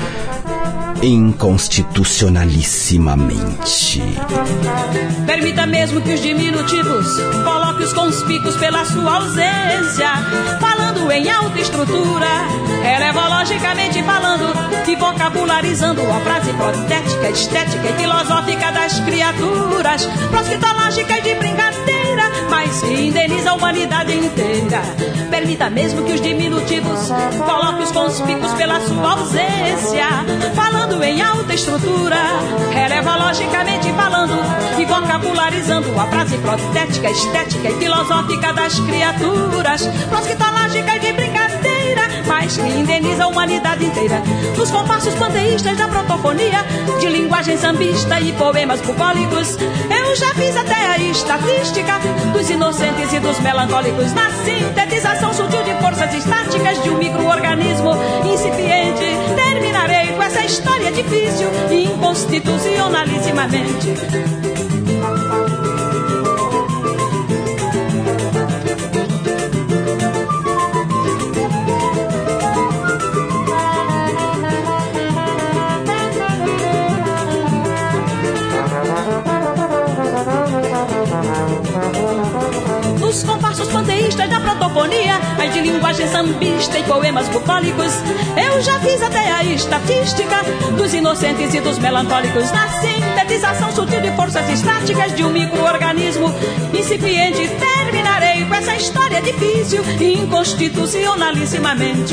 Inconstitucionalissimamente. Permita mesmo que os diminutivos coloquem os conspícuos pela sua ausência, falando em alta estrutura, eleva logicamente falando e vocabularizando a frase protética, estética e filosófica das criaturas, proscritológica e de brincadeira, mas que indeniza a humanidade inteira. Permita mesmo que os diminutivos coloquem os conspícuos pela sua ausência, falando em alta estrutura, eleva logicamente falando e vocabularizando popularizando a frase protética, estética e filosófica das criaturas, prosquitológica e de brincadeira, mas que indeniza a humanidade inteira. Nos compassos panteístas da protofonia, de linguagem sambista e poemas bucólicos, eu já fiz até a estatística dos inocentes e dos melancólicos, na sintetização sutil de forças estáticas de um micro-organismo incipiente. Terminarei com essa história difícil e inconstitucionalissimamente. Nos compassos panteístas da protofonia, ai de linguagem sambista e poemas bucólicos, eu já fiz até a estatística dos inocentes e dos melancólicos, na sintetização sutil de forças estáticas de um micro-organismo incipiente. Terminarei com essa história difícil e inconstitucionalissimamente.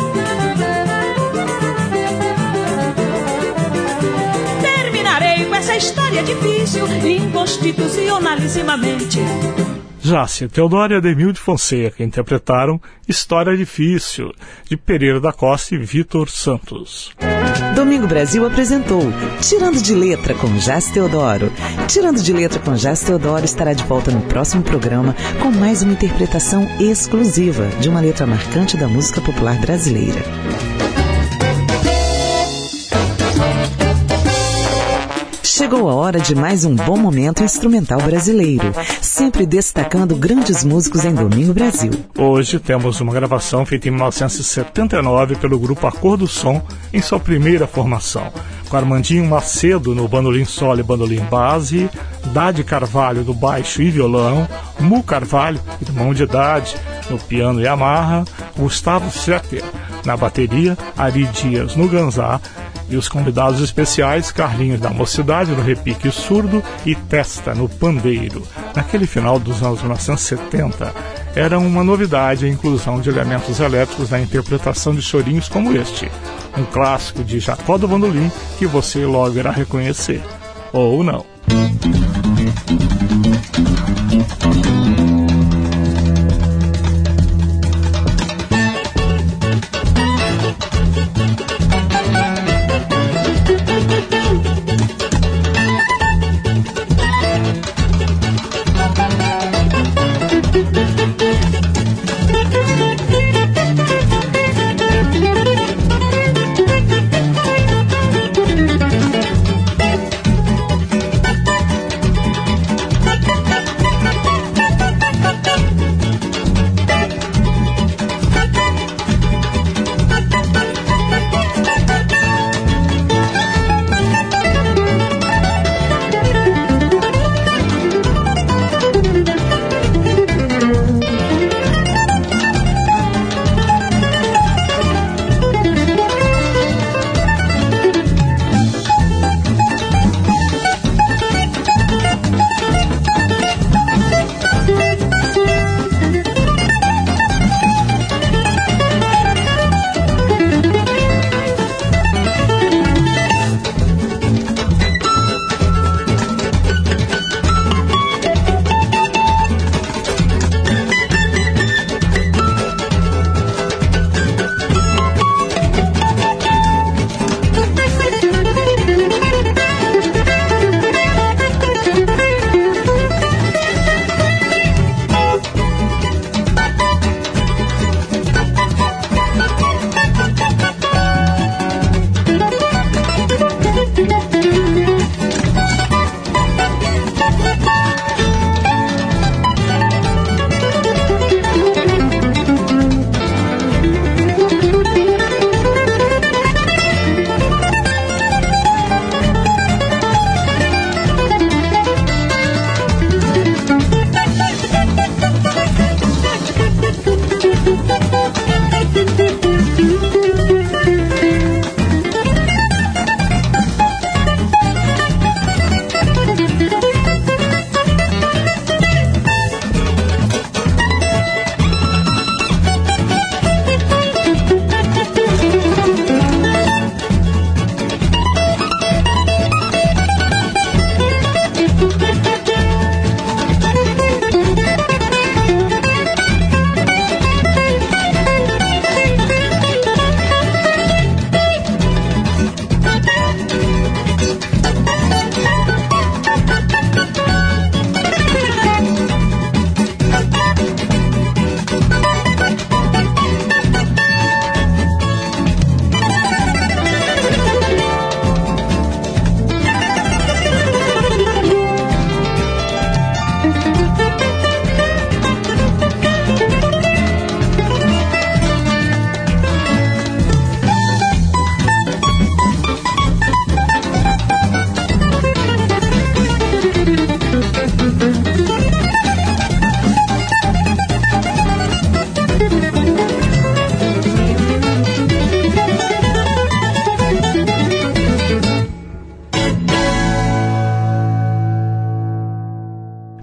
Terminarei com essa história difícil e inconstitucionalissimamente. Jácia Teodoro e Ademil de Fonseca interpretaram História Difícil, de Pereira da Costa e Vitor Santos. Domingo Brasil apresentou Tirando de Letra com Jácia Teodoro. Tirando de Letra com Jácia Teodoro estará de volta no próximo programa com mais uma interpretação exclusiva de uma letra marcante da música popular brasileira. Chegou a hora de mais um bom momento instrumental brasileiro, sempre destacando grandes músicos em Domingo Brasil. Hoje temos uma gravação feita em 1979 pelo grupo Acordo do Som, em sua primeira formação, com Armandinho Macedo no bandolim solo e bandolim base, Dade Carvalho no baixo e violão, Mu Carvalho, irmão de Dade, no piano e amarra, Gustavo Schetter na bateria, Ari Dias no ganzá, e os convidados especiais, Carlinhos da Mocidade no repique surdo e Testa no pandeiro. Naquele final dos anos 1970, era uma novidade a inclusão de elementos elétricos na interpretação de chorinhos como este, um clássico de Jacó do Bandolim que você logo irá reconhecer, ou não.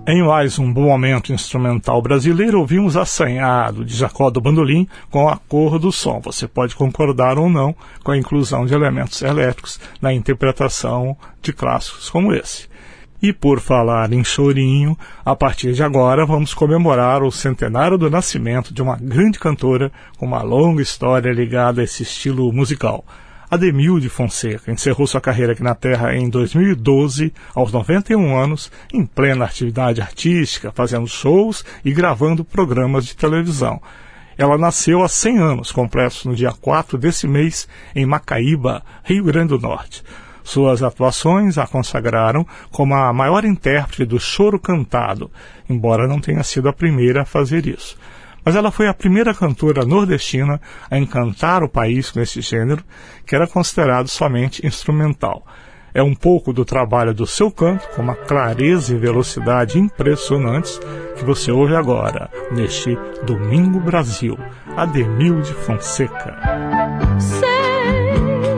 Em mais um bom momento instrumental brasileiro, ouvimos Assanhado, de Jacó do Bandolim, com a cor do som. Você pode concordar ou não com a inclusão de elementos elétricos na interpretação de clássicos como esse. E por falar em chorinho, a partir de agora vamos comemorar o centenário do nascimento de uma grande cantora com uma longa história ligada a esse estilo musical. Ademilde Fonseca encerrou sua carreira aqui na Terra em 2012, aos 91 anos, em plena atividade artística, fazendo shows e gravando programas de televisão. Ela nasceu há 100 anos, completos no dia 4 desse mês, em Macaíba, Rio Grande do Norte. Suas atuações a consagraram como a maior intérprete do choro cantado, embora não tenha sido a primeira a fazer isso. Mas ela foi a primeira cantora nordestina a encantar o país com esse gênero, que era considerado somente instrumental. É um pouco do trabalho do seu canto, com uma clareza e velocidade impressionantes, que você ouve agora, neste Domingo Brasil, Ademilde Fonseca. Sei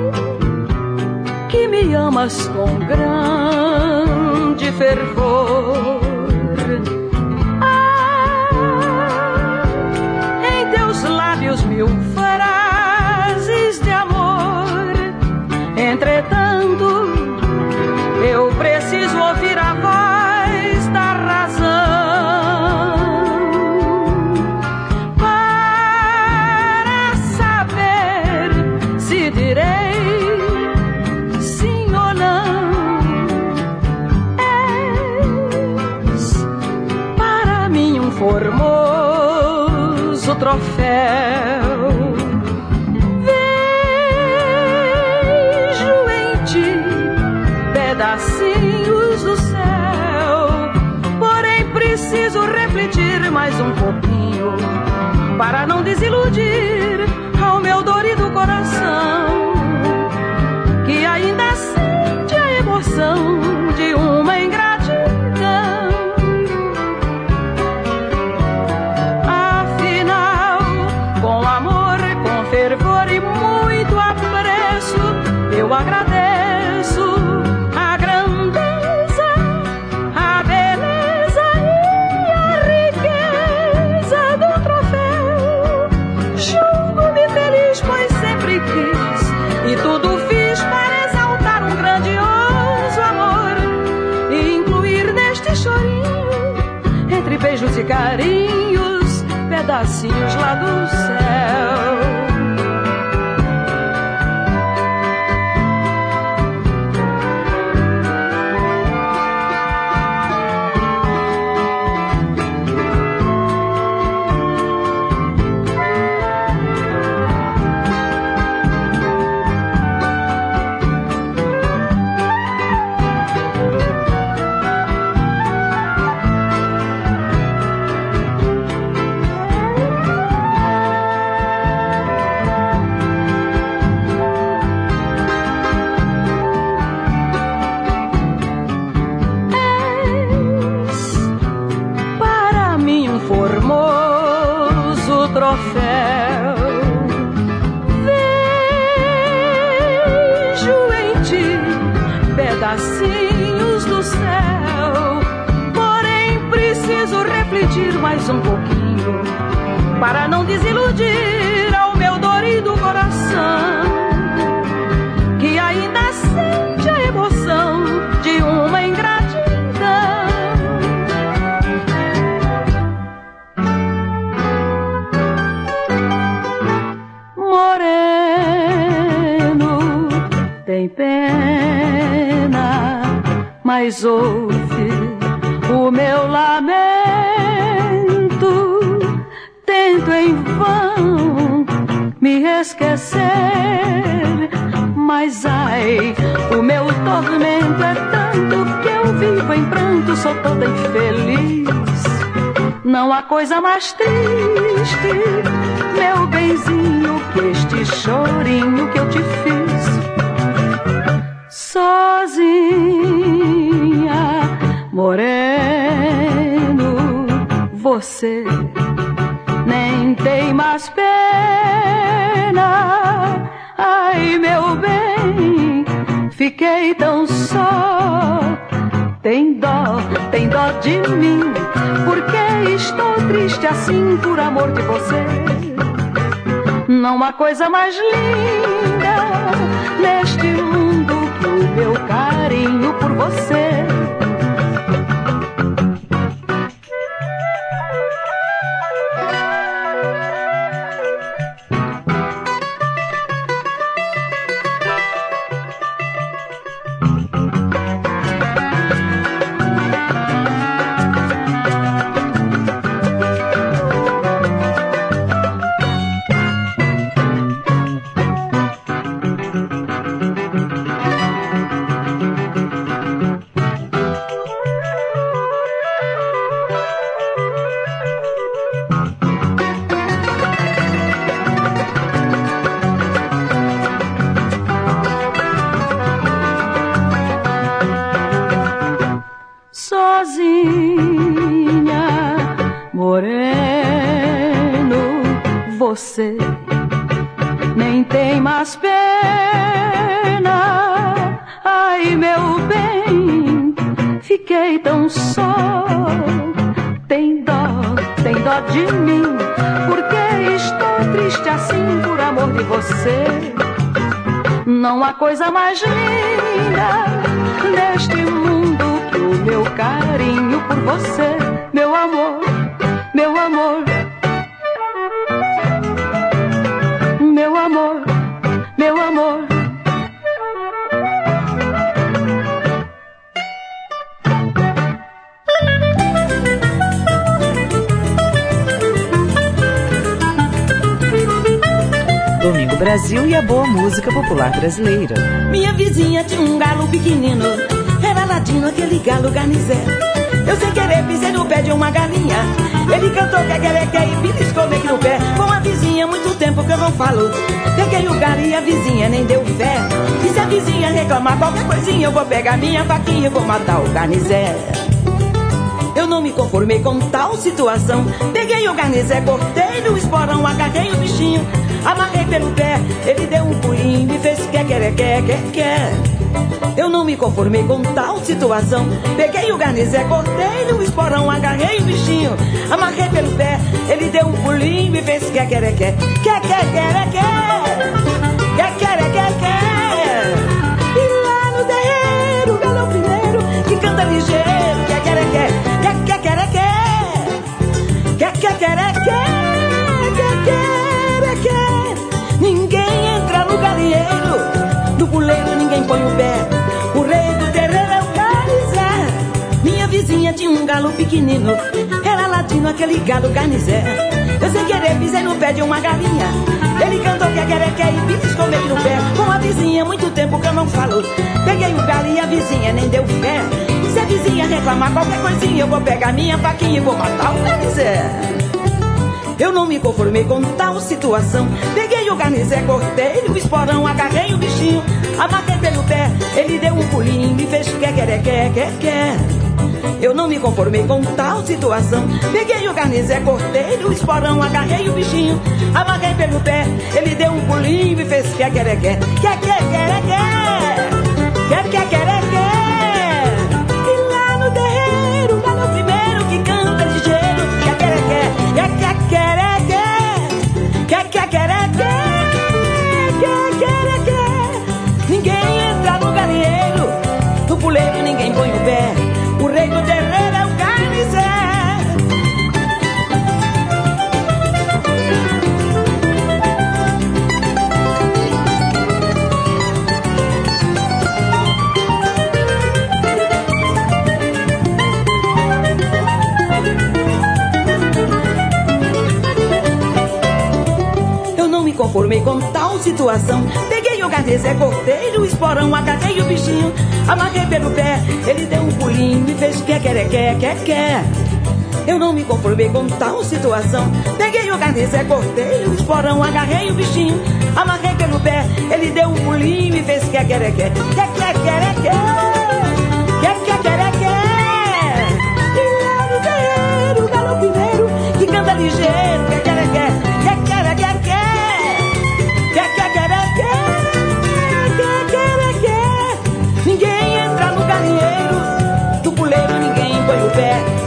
que me amas com grande fervor. Lábios mil frases de amor. Entretanto, eu preciso ouvir a voz da razão para saber se direi sim ou não. És para mim um formoso troféu. Vejo em ti pedacinhos do céu, porém preciso refletir mais um pouquinho para não desiludir ao meu dorido coração, que ainda sente a emoção de uma ingratidão. Fervor e muito apreço, eu agradeço a grandeza, a beleza e a riqueza do troféu. Julgo-me feliz, pois sempre quis e tudo fiz para exaltar um grandioso amor e incluir neste chorinho, entre beijos e carinhos, pedacinhos lá do céu. Pedacinhos do céu, porém preciso refletir mais um pouquinho para não desiludir ao meu dorido coração, que ainda sente a emoção de uma ingratidão. Moreno, tem pena, mas ouve o meu lamento. Tento em vão me esquecer, mas ai, o meu tormento é tanto que eu vivo em pranto, sou toda infeliz. Não há coisa mais triste, meu benzinho, que este chorinho que eu te fiz sozinha. Moreno, você nem tem mais pena. Ai, meu bem, fiquei tão só. Tem dó de mim, porque estou triste assim por amor de você. Não há coisa mais linda neste mundo que o meu carinho por você. Você nem tem mais pena. Ai, meu bem, fiquei tão só. Tem dó de mim, porque estou triste assim por amor de você. Não há coisa mais linda neste mundo que o meu carinho por você. Meu amor, meu amor, meu amor, meu amor. Domingo Brasil e a boa música popular brasileira. Minha vizinha tinha um galo pequenino, era ladino aquele galo garnizé. Eu sem querer pisei no pé de uma galinha, ele cantou quer e beliscou meio no pé. Com a vizinha muito tempo que eu não falo, peguei o galo e a vizinha nem deu fé. E se a vizinha reclamar qualquer coisinha, eu vou pegar minha faquinha e vou matar o garnizé. Eu não me conformei com tal situação, peguei o garnizé, cortei no esporão, agarrei o bichinho, amarrei pelo pé, ele deu um pulinho, me fez quer. Eu não me conformei com tal situação, peguei o garnizé, cortei no esporão, agarrei o bichinho, amarrei pelo pé, ele deu um pulinho, me fez quer. E lá no terreiro, o galo é o primeiro que canta ligeiro, quer. Ninguém entra no galinheiro, no puleiro ninguém põe o pé. O rei do terreiro é o garnizé. Minha vizinha tinha um galo pequenino, era ladino aquele galo garnizé. Eu sem querer pisei no pé de uma galinha, ele cantou quer e beliscou meio no pé. Com a vizinha muito tempo que eu não falo, peguei o galo e a vizinha nem deu fé. Se a vizinha reclamar qualquer coisinha, eu vou pegar minha faquinha e vou matar o garnizé. Eu não me conformei com tal situação, peguei o garnizé, cortei o esporão, agarrei o bichinho, amarrei pelo pé, ele deu um pulinho e fez quer. Eu não me conformei com tal situação, peguei o garnizé, cortei o esporão, agarrei o bichinho, amarrei pelo pé, ele deu um pulinho e fez quer. E lá no terreiro, o galo é o primeiro que canta ligeiro, quer. Ninguém entra no galinheiro, no puleiro ninguém põe o pé. O rei do terreiro é o garnizé. Conformei com tal situação, peguei o garnizé, cortei o esporão, agarrei o bichinho, amarrei pelo pé, ele deu um pulinho e fez quer. Eu não me conformei com tal situação, peguei o garnizé, cortei o esporão, agarrei o bichinho, amarrei pelo pé, ele deu um pulinho e fez quer. E lá no terreiro, o galo primeiro que canta ligeiro, quer. Ninguém entra no galinheiro, do puleiro ninguém põe o pé.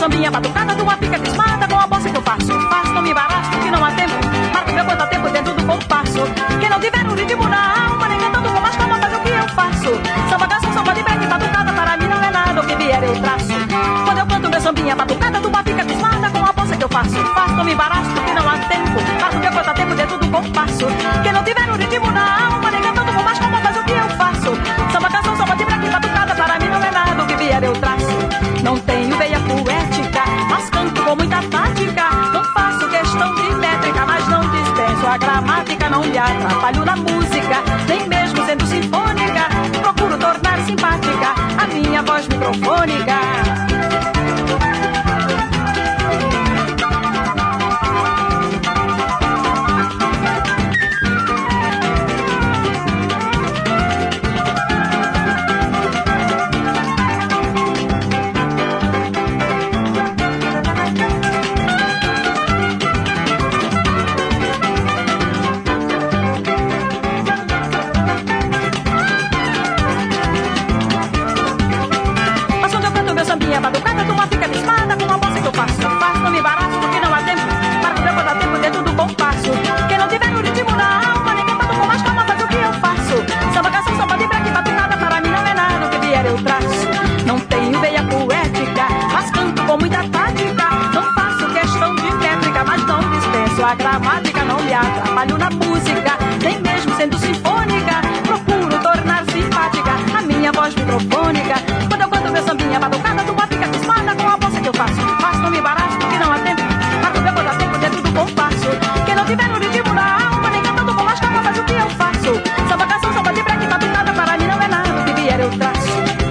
sambinha batucada de uma pica desmada com a bolsa que eu faço. Faço, não me embaraço, que não há tempo. Marco meu quanto há tempo dentro do compasso. Quem não tiver um ritmo na alma, nem cantando com mais calma faz o que eu faço. Samba, canção, samba de break, batucada, para mim não é nada, o que vier eu traço. Quando eu canto meu sambinha batucada de uma pica desmada com a bolsa que eu faço. Faço, não me embaraço, que não há tempo. Marco meu quanto há tempo dentro do compasso. Quem não tiver um ritmo na alma, nem cantando com mais calma faz o que eu faço. Samba, canção, samba de break, batucada, para mim não é nada, o que vier eu traço. Não tenho veia poética, mas canto com muita tática. Não faço questão de métrica, mas não dispenso a gramática. Não me atrapalho na música, nem mesmo sendo sinfônica. Procuro tornar simpática a minha voz microfônica. Batucada de uma pica desmada com uma bolsa que eu faço. Faço, não me embaraço, porque não há tempo. Marco meu quanto há tempo dentro do compasso. Quem não tiver o ritmo na alma, nem cantando com mais calma faz o que eu faço. Samba, canção, samba de break, batucada, para mim não é nada, o que vier eu traço. Não tenho veia poética, mas canto com muita tática. Não faço questão de métrica, mas não dispenso a gramática. Não me atrapalho na música, nem mesmo sendo sinfônica. Procuro tornar simpática a minha voz microfônica. Quando eu canto meu sambinha batucada de uma pica desmada com a bolsa que eu faço. Faço, não me embaraço, porque não há tempo. Marco meu quanto há tempo dentro do compasso. Quem não tiver no ritmo na alma, nem cantando com mais calma faz o que eu faço. Samba, canção, samba de break, batucada, para mim não é nada, o que vier eu traço.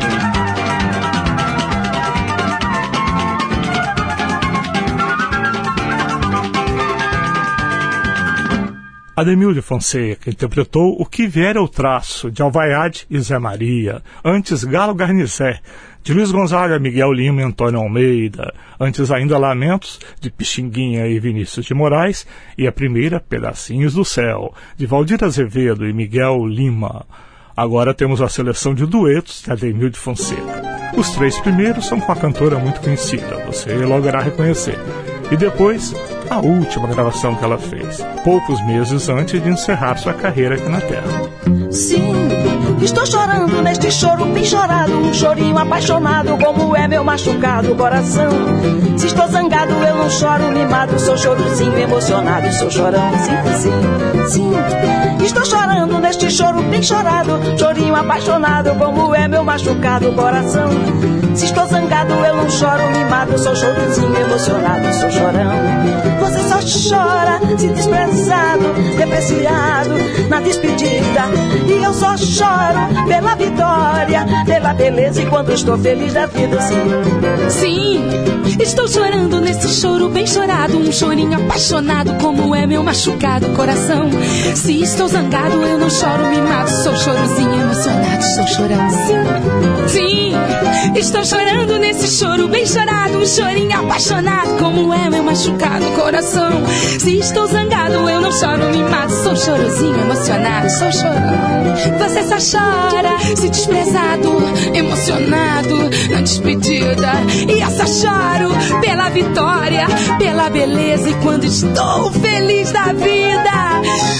Ademil de Fonseca interpretou O Que Vier Eu Traço, de Alvaiade e Zé Maria, antes Galo Garnizé, de Luiz Gonzaga, Miguel Lima e Antônio Almeida, antes ainda Lamentos, de Pixinguinha e Vinícius de Moraes, e a primeira Pedacinhos do Céu, de Valdir Azevedo e Miguel Lima. Agora temos a seleção de duetos de Ademil de Fonseca. Os três primeiros são com a cantora muito conhecida, você logo irá reconhecer. E depois, a última gravação que ela fez, poucos meses antes de encerrar sua carreira aqui na Terra. Sim, estou chorando neste choro bem chorado, um chorinho apaixonado, como é meu machucado coração. Se estou zangado eu não choro mimado, sou chorozinho emocionado, sou chorão, sim, sim, sim. Estou chorando neste choro bem chorado, chorinho apaixonado, como é meu machucado coração. Se estou zangado eu não choro mimado, sou chorozinho emocionado, sou chorão. Você só chora se desprezado, depreciado na despedida, e eu só choro pela vitória, pela beleza, e quando estou feliz da vida, sim. Sim, estou chorando nesse choro bem chorado, um chorinho apaixonado, como é meu machucado coração. Se estou zangado eu não choro mimado, sou chorozinho emocionado, sou chorão, sim. Sim, estou chorando nesse choro bem chorado, um chorinho apaixonado, como é meu machucado coração. Se estou zangado eu não choro mimado, sou chorozinho emocionado, sou chorão. Você só chora se desprezado, emocionado na despedida, e eu só choro pela vitória, pela beleza, e quando estou feliz da vida.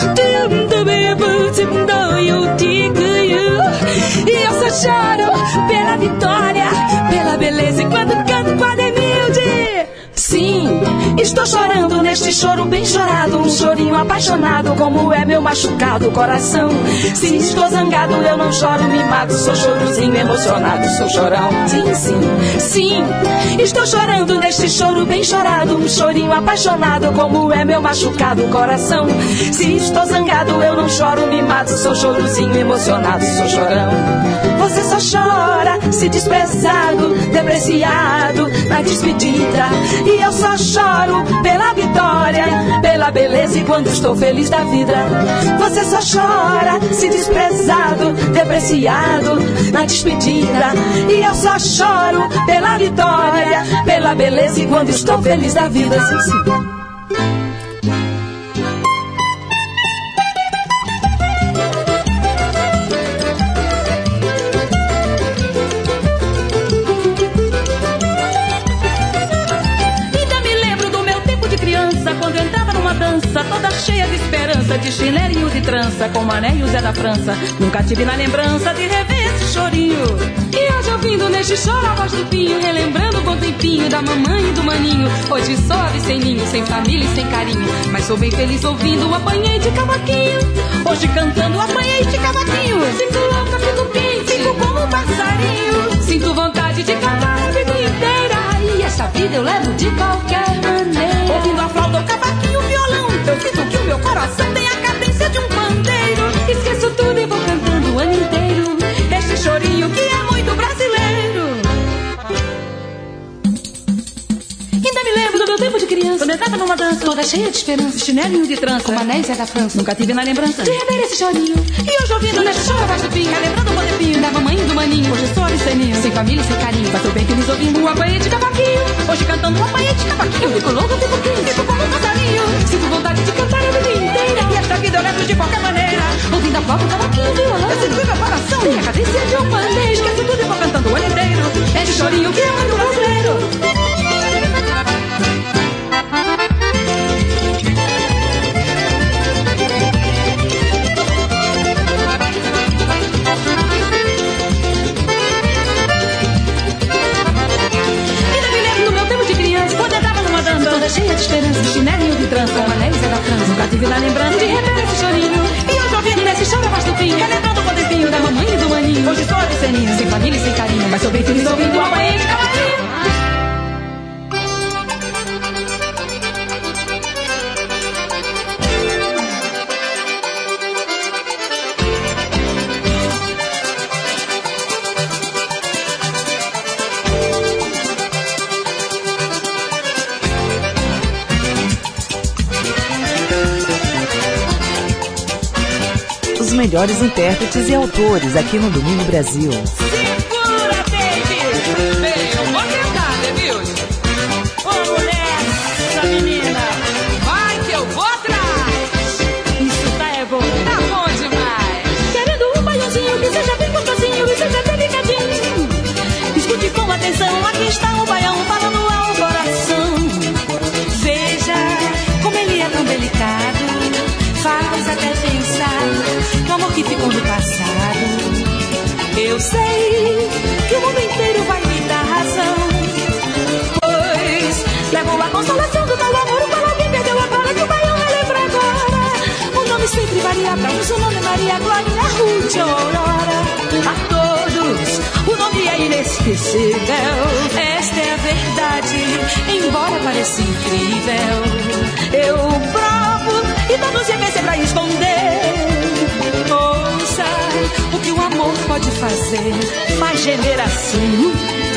E eu só choro pela vitória, pela beleza, e quando canto com a Ademilde. Sim, estou chorando neste choro bem chorado, um chorinho apaixonado, como é meu machucado coração. Se estou zangado eu não choro mimado, sou chorozinho emocionado, sou chorão, sim, sim, sim. Estou chorando neste choro bem chorado, um chorinho apaixonado, como é meu machucado coração. Se estou zangado eu não choro mimado, sou chorozinho emocionado, sou chorão. Você só chora se desprezado, depreciado na despedida, e eu só choro pela vitória, pela beleza, e quando estou feliz da vida. Você só chora se desprezado, depreciado na despedida, e eu só choro pela vitória, pela beleza, e quando estou feliz da vida. Sim, sim. criança, toda cheia de esperança, de chinelinho de trança, com Mané e o Zé da França. Nunca tive na lembrança de rever esse chorinho. E hoje ouvindo neste choro a voz do pinho, relembrando o bom tempinho da mamãe e do maninho. Hoje sou ave sem ninho, sem família e sem carinho, mas sou bem feliz ouvindo o apanhei de cavaquinho. Hoje cantando o apanhei de cavaquinho. Sinto louca, fico bem, fico como um passarinho. Sinto vontade de cantar a vida inteira, e essa vida eu levo de qualquer maneira. Ouvindo a flauta, o cavaquinho, o violão, eu sinto que o meu coração tem a cadência de um pandeiro. Esqueço tudo e vou cantando o ano inteiro este chorinho que é muito brasileiro. Ainda me lembro do meu tempo de criança, quando entrava numa dança toda cheia de esperança, chinelinho de trança, com Mané e Zé da França. Nunca tive na lembrança de rever esse chorinho. E hoje ouvindo neste choro abaixo do pinho, relembrando o bom tempinho da mamãe e do maninho. Hoje sou ave sem ninho, sem família e sem carinho, mas tô bem feliz ouvindo o apanhei de cavaquinho. Hoje cantando o apanhei de cavaquinho. Fico louca, fico quente, fico como um passarinho. Sinto vontade de cantar a vida inteira, e esta vida eu levo de qualquer maneira. Ouvindo a flauta, o cavaquinho, o violão, eu sinto que meu coração tem a cadência de um pandeiro. Esqueço tudo e vou cantando o ano inteiro este chorinho que é muito brasileiro. Toda cheia de esperança, de chinelinho de trança, com Mané e Zé da França. Nunca tive na lembrança de rever esse chorinho. E hoje ouvindo nesse choro abaixo do pinho, relembrando o bom tempinho da mamãe e do maninho. Hoje sou ave sem ninho, sem família e sem carinho, mas sou bem feliz ouvindo o apanhei de cavaquinho. Melhores intérpretes e autores aqui no Domingo Brasil. Segura, baby! Bem, eu vou tentar, Devilde. Ô, mulher, essa menina, vai que eu vou atrás. Isso é bom. Tá bom demais. Querendo um baiãozinho que seja bem gostosinho e seja delicadinho. Escute com atenção, aqui está o baião falando ao coração. Veja como ele é tão delicado, faz até pensar no amor que ficou no passado. Eu sei que o mundo inteiro vai me dar razão, pois levo a consolação do tal amor para alguém perdeu agora, que o baião relembra agora. O nome sempre varia, pra uns o nome é Maria, Glória, Ruth, Aurora. A todos o nome é inesquecível, esta é a verdade, embora pareça incrível. Eu provo e todos vencem pra esconder. Ouça o que o amor pode fazer, faz gemer assim.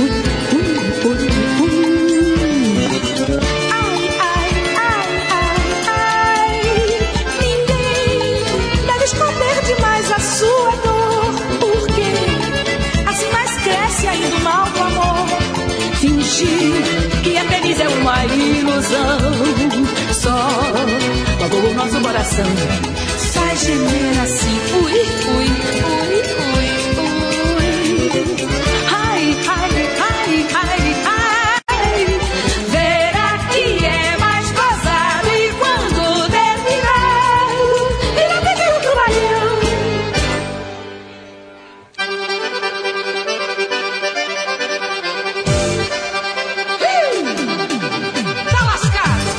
Ai, ai, ai, ai, ai. Ninguém deve esconder demais a sua dor, porque assim mais cresce ainda o mal do amor. Fingir que é feliz é uma ilusão, só magoa o nosso coração, faz gemer assim. Ui, ui, ui, ui, ui. Ai, ai, ai, ai, ai. Verá que é mais gozado, e quando der virado, irá pedir outro baião. Tá lascado.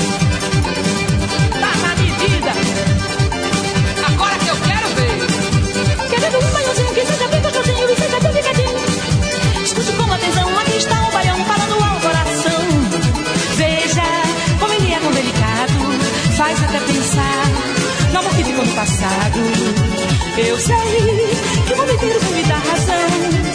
Tá na medida. Agora que eu quero ver. Querendo um baiãozinho que seja bem gostosinho e seja delicadinho. Escute com atenção, aqui está o baião falando ao coração. Veja como ele é tão delicado, faz até pensar no amor que ficou no passado. Eu sei que o mundo inteiro vai me dar razão,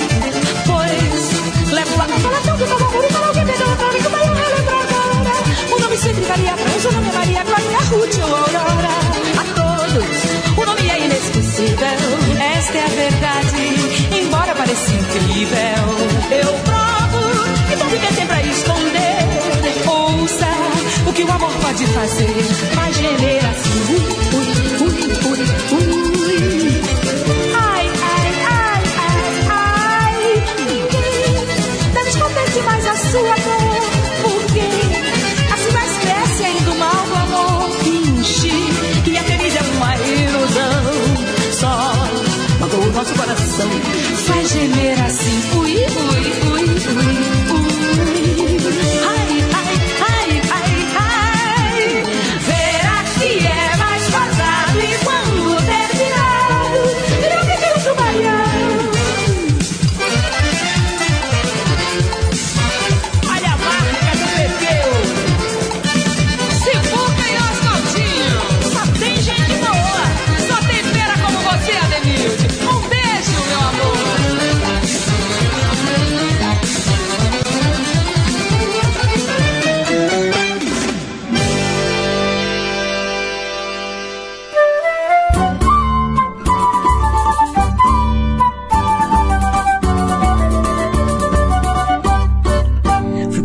pois levo a consolação do tal amor para alguém perdeu agora, que o baião relembra agora. O nome sempre varia, pra uns o nome é Maria, Glória, Ruth ou Aurora. A todos o nome é inesquecível, esta é a verdade, embora pareça incrível. Eu provo e vou viver sempre a esconder. Ouça o que o amor pode fazer, faz gemer assim. Ui, ui, ui, ui. Ai, ai, ai, ai, ai. Ninguém deve esconder demais a sua dor, porque assim mais cresce ainda o mal do amor.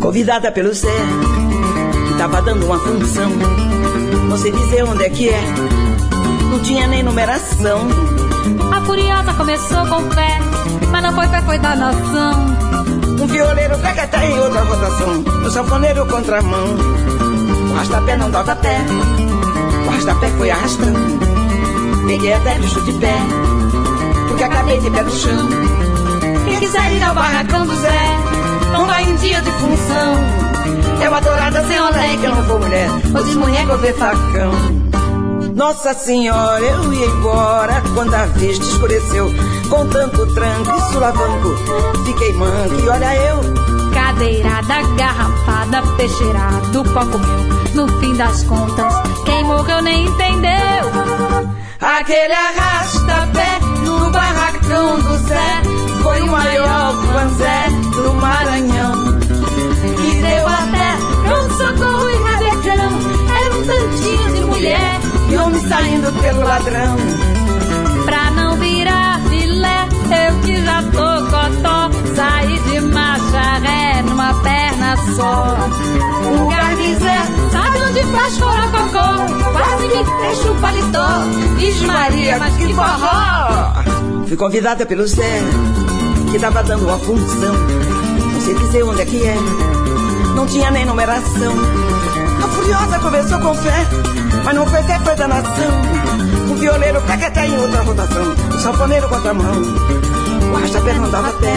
convidada pelo Zé, que tava dando uma função. Não sei dizer onde é que é, não tinha nem numeração. A Furiosa começou com fé, mas não foi fé, foi danação. Um violeiro pega até em outra rotação, no sanfoneiro contramão. O arrastapé não dava pé, o arrastapé foi arrastando. Peguei até bicho de pé, porque acabei de pé no chão. Quem quiser ir ao barracão do Zé, não vai em dia de função. É uma dourada sem olé que eu não vou mulher, ou desmunheca ou ver facão. Nossa Senhora, eu ia embora quando a vista escureceu. Com tanto tranco e sulavanco, fiquei manco e olha eu. Cadeirada, garrafada, peixeirado, pó comeu. No fim das contas, quem morreu nem entendeu. Aquele arrasta-pé no barracão do Zé foi o maior banzé do Maranhão. E deu até pronto-socorro e rabecão. Era um tantinho de mulher e homem saindo pelo ladrão. Pra não virar filé, eu que já tô cotó, saí de marcha ré numa perna só. O garnizé sabe onde faz forococó, quase me fecha o paletó. Vixe Maria, mas que forró! Fui convidada pelo Zé, que tava dando uma função. Não sei dizer onde é que é, não tinha nem numeração. A Furiosa começou com fé, mas não foi fé, foi danação. O violeiro pega até em outra rotação, o sanfoneiro contramão. O arrastapé não dava pé,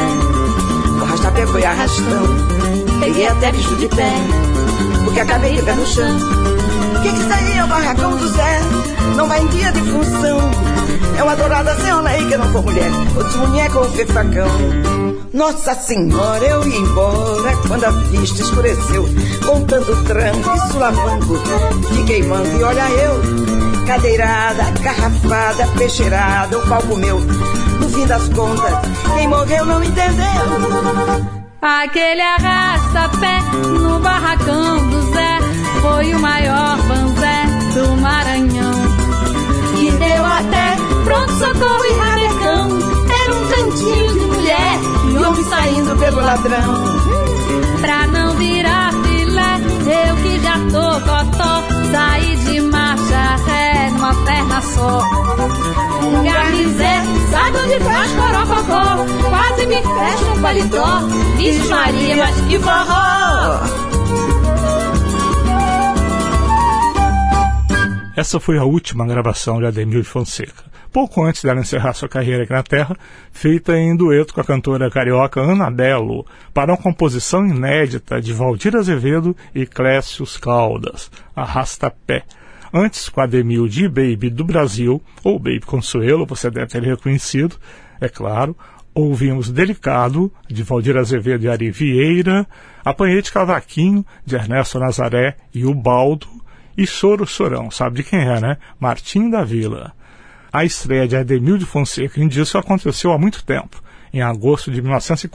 o arrastapé foi arrastão. Peguei até bicho de pé, porque acabei de pé no chão. Quem quiser ir ao barracão do Zé, não vai em dia de função. É uma dourada sem olé que eu não for mulher, ou desmunheca ou facão. Nossa Senhora, eu ia embora quando a vista escureceu. Com tanto tranco e sulavanco, fiquei manco e olha eu. Cadeirada, garrafada, peixeirada, o pau comeu. No fim das contas, quem morreu não entendeu. Aquele arrasta-pé no barracão do Zé foi o maior banzé do Maranhão. E deu até pronto-socorro e rabecão. Era um tantinho de mulher e homem saindo pelo ladrão. Pra não virar filé, eu que já tô cotó, saí de marcha ré numa perna só. Um garnizé sabe onde faz corococó, quase me fecha um paletó. Vixe Maria, mas que forró! Essa foi a última gravação de Ademir de Fonseca, pouco antes dela encerrar sua carreira aqui na Terra, feita em dueto com a cantora carioca Ana Belo, para uma composição inédita de Valdir Azevedo e Clécius Caldas, Arrasta-Pé. Antes, com Ademir de Baby do Brasil, ou Baby Consuelo, você deve ter reconhecido, é claro, ouvimos Delicado, de Valdir Azevedo e Ari Vieira, Apanhei de Cavaquinho, de Ernesto Nazaré e Ubaldo, e Choro Chorão, sabe de quem é, né? Martim da Vila. A estreia de Ademir de Fonseca em disco aconteceu há muito tempo, em agosto de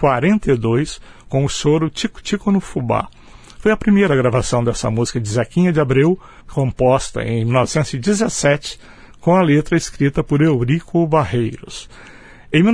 1942, com o choro Tico Tico no Fubá. Foi a primeira gravação dessa música de Zequinha de Abreu, composta em 1917, com a letra escrita por Eurico Barreiros. Em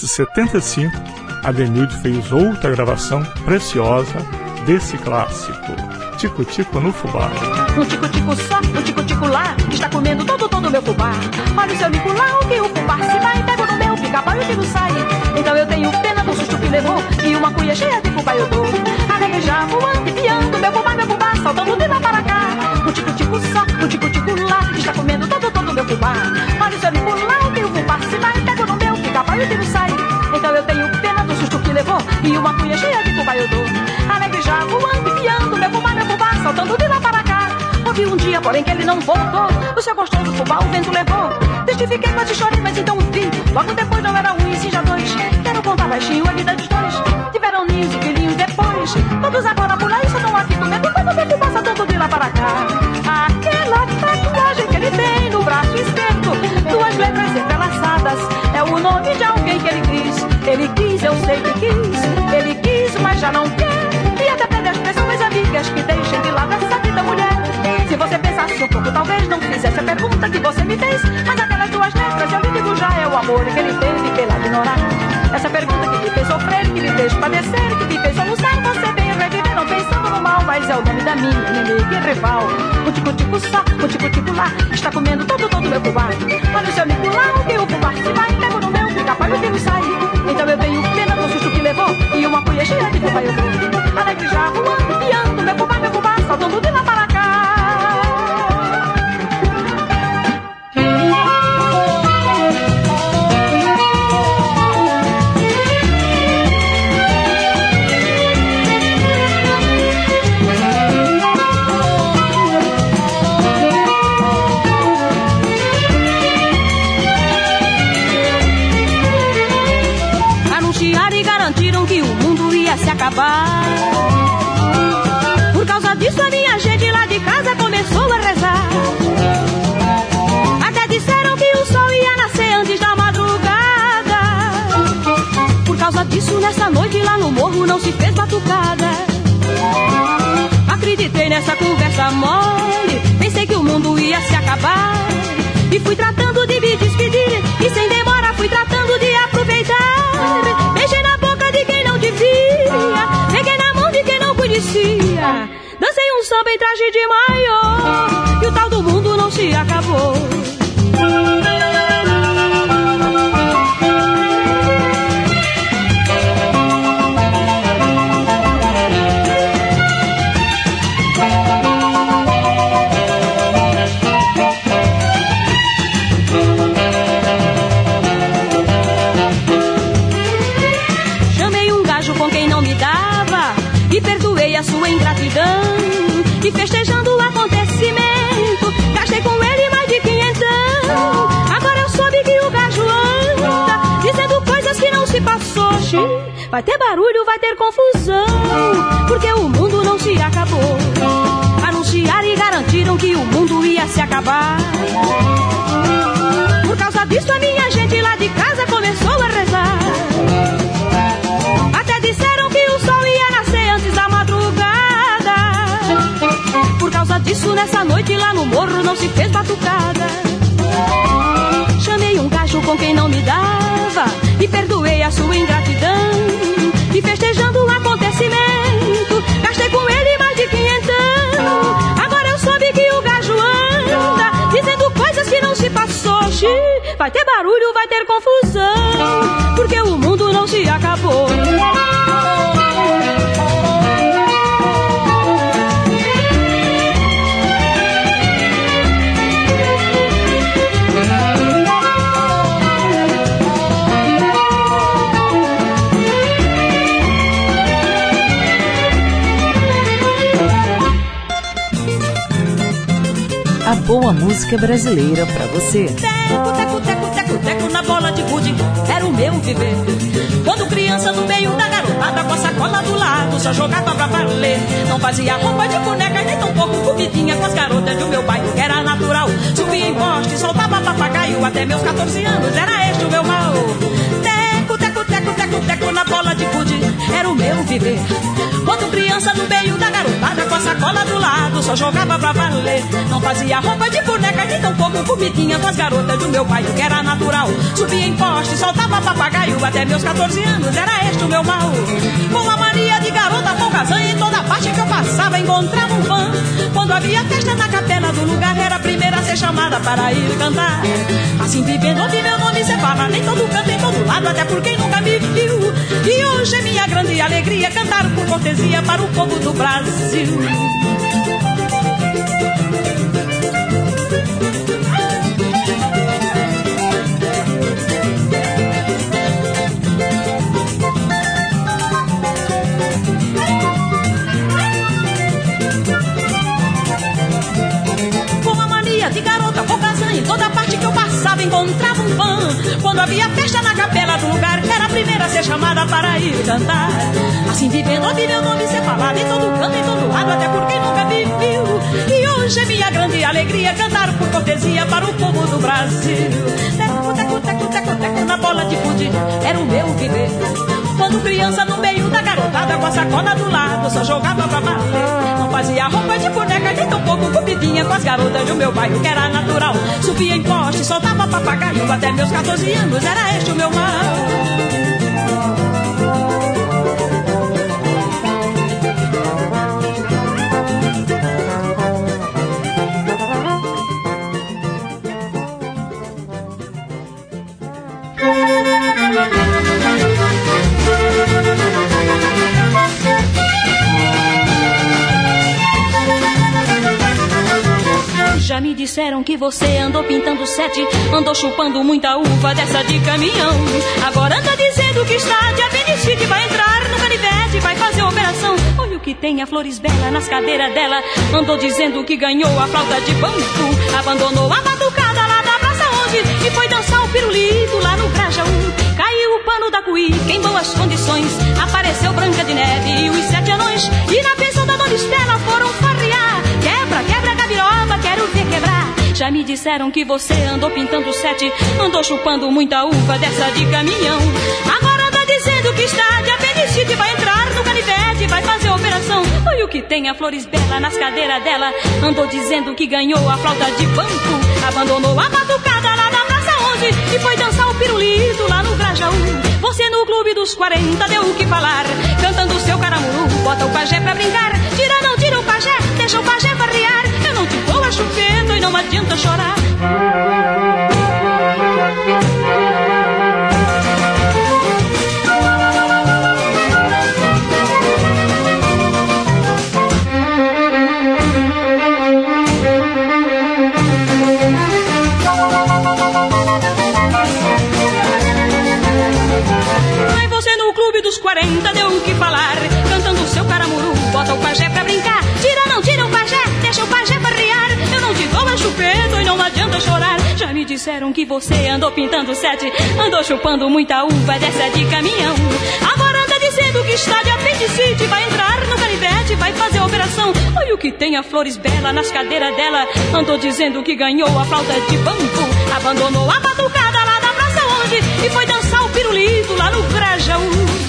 1975, Ademir fez outra gravação preciosa desse clássico, Tico Tico no Fubá. Um tico-tico só, um tico-tico lá, está comendo todo meu fubá. Olha o seu mico lá, o que o fubá se vai, pego no meu pica-pau e o tiro sai. Então eu tenho pena do susto que levou, e uma cuia cheia de fubá eu dou. Alegre já voando e piando, meu fubá, saltando de lá para cá. Um tico-tico só, um tico-tico lá, está comendo todo meu fubá. Olha o seu mico lá, o que o fubá se vai, pego no meu pica-pau e o tiro sai. Então eu tenho pena do susto que levou, e uma cuia cheia de fubá eu dou. Alegre já voando e piando, meu fubá, saltando de lá para cá. Ouvi um dia, porém, que ele não voltou. O seu gostoso fubá o vento levou. Testifiquei, quase chorei, mas então vi. Logo depois não era um e sim já dois. Quero contar baixinho a vida dos dois. Tiveram ninhos e filhinhos depois. Todos agora por aí só não aqui comendo todo meu fubá saltando de lá para cá. Aquela tatuagem que ele tem no braço esquerdo, duas letras entrelaçadas, é o nome de alguém que ele quis. Ele quis, eu sei que quis. Ele quis, mas já não quer. E até pede as pessoas amigas que deixem de lado essa vida mulher. Se você pensasse um pouco, talvez não fizesse a pergunta que você me fez. Mas aquelas duas letras, eu lhe digo já, é o amor que ele teve pela ignorar. Essa pergunta que me fez sofrer, que me fez padecer, que me fez soluçar, você veio reviver, não pensou. mim, neném, que rival. O tico-tico só, o tico-tico lá, está comendo todo meu fubá. Olha o seu Nicolau, que o fubá se vai, pego no meu, fica para o tiro sair. Então eu tenho pena do susto que levou, e uma cuia cheia de fubá eu dou. Alegre já voando, piando, meu fubá, saltando de lá para cá. Se acabar. Por causa disso a minha gente lá de casa começou a rezar. Até disseram que o sol ia nascer antes da madrugada. Por causa disso nessa noite lá no morro não se fez batucada. Acreditei nessa conversa mole, pensei que o mundo ia se acabar. E fui tratando de me despedir, e sem demora fui tratando de aproveitar. Beijei na boca de quem não devia, peguei na mão de quem não conhecia. Dancei um samba em traje de maior, e o tal do mundo não se acabou. Sua ingratidão, e festejando o acontecimento gastei com ele mais de 500. Agora eu soube que o gajo anda dizendo coisas que não se passou. Vai ter barulho, vai ter confusão, porque o mundo não se acabou. Anunciaram e garantiram que o mundo ia se acabar. Por causa disso a minha gente lá de casa começou a rezar. Até disseram que o sol ia nascer antes da madrugada. Por causa disso nessa noite lá no morro não se fez batucada. Chamei um gajo com quem não me dava, e perdoei a sua ingratidão, e festejando o acontecimento gastei com ele mais de 500. Agora eu soube que o gajo anda dizendo coisas que não se passou. Vai ter barulho, vai ter confusão, porque o mundo não se acabou. A boa música brasileira pra você. Teco, teco, teco, teco, teco na bola de gude, era o meu viver. Quando criança no meio da garotada, com a sacola do lado, só jogava pra valer. Não fazia roupa de boneca, nem tão pouco comidinha com as garotas do meu bairro, era natural. Subia em poste, soltava papagaio, até meus 14 anos, era este o meu mal. Teco, teco, teco, teco, teco na bola de gude, era o meu viver. Quando criança no meio da garotada, com a sacola do lado, só jogava pra valer. Não fazia roupa de boneca, nem tão pouco comidinha com as garotas do meu bairro, que era natural. Subia em poste, soltava papagaio, até meus 14 anos, era este o meu mal. Com a mania de garota folgazã, em toda parte que eu passava encontrava um fã. Quando havia festa na capela do lugar, era a primeira a ser chamada para ir cantar. Assim vivendo, ouvi meu nome ser fala, em todo canto, em todo lado, até por quem nunca me viu. E hoje é minha grande alegria cantar por cortesia para o povo do Brasil. Com a mania de garota folgazã, em toda parte que eu passava encontrava um fã. Quando havia festa na capela do lugar, era a primeira a ser chamada para ir cantar. Assim vivendo, ouvi meu nome ser falado em todo canto, em todo lado, até porque nunca me viu. E hoje é minha grande alegria cantar por cortesia para o povo do Brasil. Teco, teco, teco, teco, teco na bola de gude, era o meu viver. Quando criança no meio da garotada, com a sacola do lado, só jogava pra valer. Não fazia roupa de boneca, nem tão pouco comidinha com as garotas do meu bairro, que era natural. Subia em poste, soltava papagaio, até meus 14 anos, era este o meu mal. Já me disseram que você andou pintando 7, andou chupando muita uva dessa de caminhão. Agora anda dizendo que está de apendicite, vai entrar no canivete, vai fazer operação. Olha o que tem a Flores Bela nas cadeiras dela. Andou dizendo que ganhou a flauta de banco, abandonou a batucada lá da praça onde e foi dançar o pirulito lá no Grajaú. Caiu o pano da cuí, em boas condições, apareceu Branca de Neve e os 7 anões. E na pensão da Dona Estela foram farrear. Quebra, quebra, gabiroba, quero ver quebrar. Já me disseram que você andou pintando 7, andou chupando muita uva dessa de caminhão. Agora anda dizendo que está de apendicite, vai entrar no canivete, vai fazer operação. Olha o que tem a Flores Bela nas cadeiras dela. Andou dizendo que ganhou a flauta de banco, abandonou a batucada lá da praça 11 e foi dançar o pirulito lá no Grajaú. Você no clube dos 40 deu o que falar, cantando o seu caramuru, bota o pajé pra brincar. Tira, não tira o pajé, deixa o pajé farrear. Eu não te dou a chupeta e não adianta chorar. Ai, você no clube dos 40 deu o que falar, cantando o seu caramuru, bota o pajé pra brincar. Tira, não tira o pajé, deixa o pajé farrear. Eu não te dou a chupeta e não adianta chorar. Já me disseram que você andou pintando 7, andou chupando muita uva dessa de caminhão. Agora anda dizendo que está de apendicite, vai entrar no canivete, vai fazer operação. Olha o que tem a Flores Bela nas cadeiras dela. Andou dizendo que ganhou a flauta de banco, abandonou a batucada lá da praça onde e foi dançar o pirulito lá no Grajaú.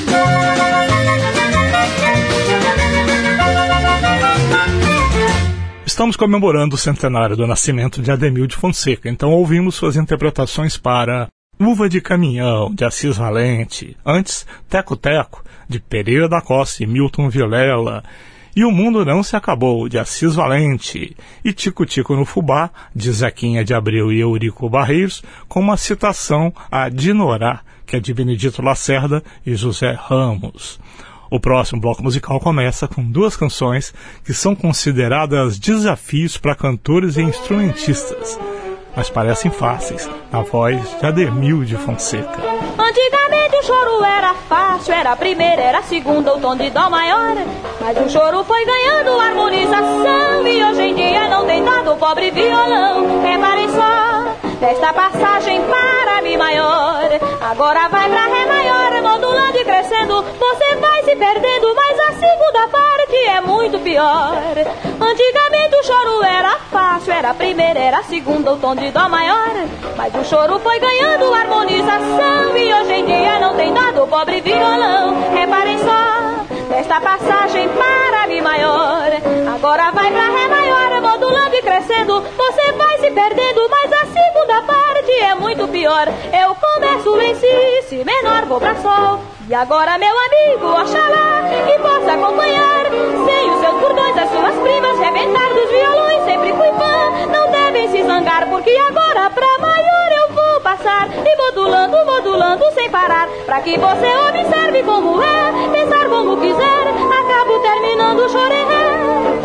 Estamos comemorando o centenário do nascimento de Ademil de Fonseca, então ouvimos suas interpretações para Uva de Caminhão, de Assis Valente, antes Teco Teco, de Pereira da Costa e Milton Vilela, e O Mundo Não Se Acabou, de Assis Valente, e Tico Tico no Fubá, de Zequinha de Abreu e Eurico Barreiros, com uma citação a Dinorá, que é de Benedito Lacerda e José Ramos. O próximo bloco musical começa com 2 canções que são consideradas desafios para cantores e instrumentistas, mas parecem fáceis, na voz de Ademil de Fonseca. Antigamente o choro era fácil, era a primeira, era a segunda, o tom de dó maior. Mas o choro foi ganhando harmonização e hoje em dia não tem dado o pobre violão. Reparem só, desta passagem para Mi maior, agora vai pra Ré maior, modulando e crescendo, você vai se perdendo, mas a segunda parte é muito pior. Antigamente o choro era fácil, era a primeira, era a segunda, o tom de dó maior. Mas o choro foi ganhando harmonização e hoje em dia não tem dado o pobre violão. Reparem só, desta passagem para Mi maior, agora vai pra Ré maior, modulando e crescendo, você vai se perdendo, mas a segunda parte é muito pior. Eu começo em Si menor, vou pra Sol, e agora meu amigo, oxalá, que possa acompanhar, sem os seus cordões, as suas primas, rebentar dos violões, sempre fui fã, não devem se zangar, porque agora pra maior eu vou passar, e modulando, modulando sem parar, pra que você observe como é, pensar como quiser, acabo terminando o choro em Ré.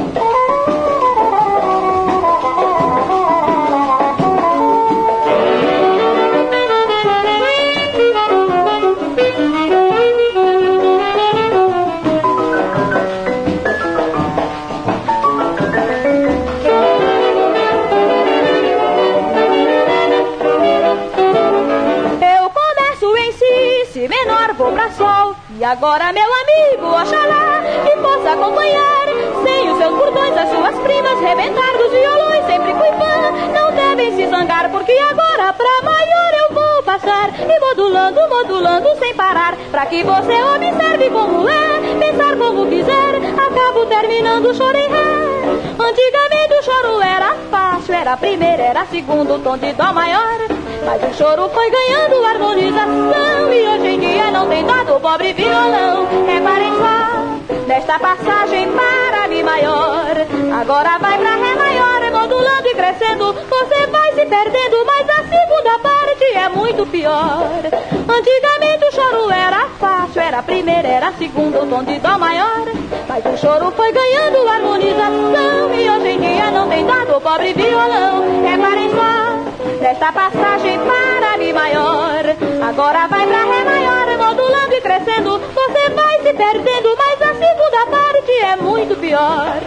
E agora meu amigo, oxalá, que possa acompanhar, sem os seus cordões, as suas primas, rebentar dos violões, sempre fui fã, não devem se zangar, porque agora pra maior eu vou passar, e modulando, modulando sem parar, pra que você observe como é, pensar como quiser, acabo terminando o choro em Ré. Antigamente o choro era fácil, era a primeira, era a segunda, o tom de dó maior, mas o choro foi ganhando harmonização e hoje em dia não tem dado o pobre violão. Reparem só, desta passagem para Mi maior, agora vai pra Ré maior, modulando e crescendo, você vai se perdendo, mas a segunda parte é muito pior. Antigamente o choro era fácil, era a primeira, era a segunda, o tom de dó maior, Mas o choro foi ganhando harmonização e hoje em dia não tem dado o pobre violão. Reparem só, desta passagem para Mi maior, agora vai pra Ré maior, modulando e crescendo. Você vai se perdendo, mas a segunda parte é muito pior.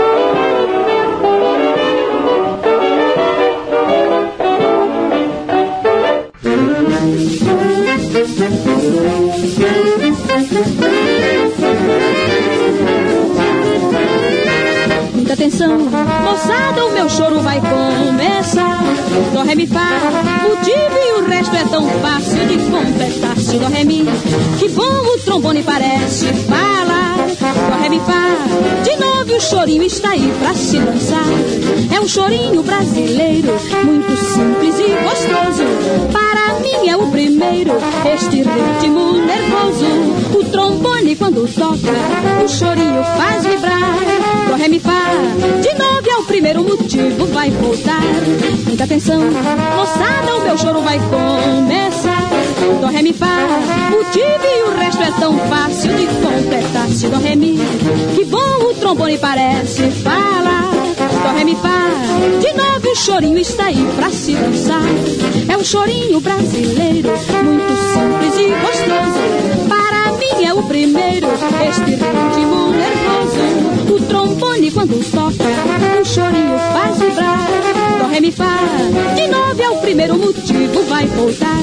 Muita atenção, moçada, o meu choro vai começar. Dó, ré, mi, fá, o div e o resto é tão fácil de completar. Si, dó, ré, mi, que bom o trombone parece falar. Dó, ré, mi, fá, de novo o chorinho está aí pra se dançar. É um chorinho brasileiro, muito simples e gostoso. Para mim é o primeiro, este ritmo nervoso. O trombone quando toca, o chorinho faz vibrar. Dó, ré, mi, fá, de novo é o primeiro motivo, vai voltar. Muita atenção, moçada, o meu choro vai começar. Dó, ré, mi, fá, o div e o resto é tão fácil de completar. Si, dó, ré, mi, que bom o trombone parece falar. Dó, ré, mi, fá, de novo o chorinho está aí pra se dançar. É um chorinho brasileiro, muito simples e gostoso. Para mim é o primeiro, este ritmo nervoso. O trombone quando toca, o chorinho faz vibrar. Dó, ré, mi, fá, de novo é o primeiro motivo, vai voltar.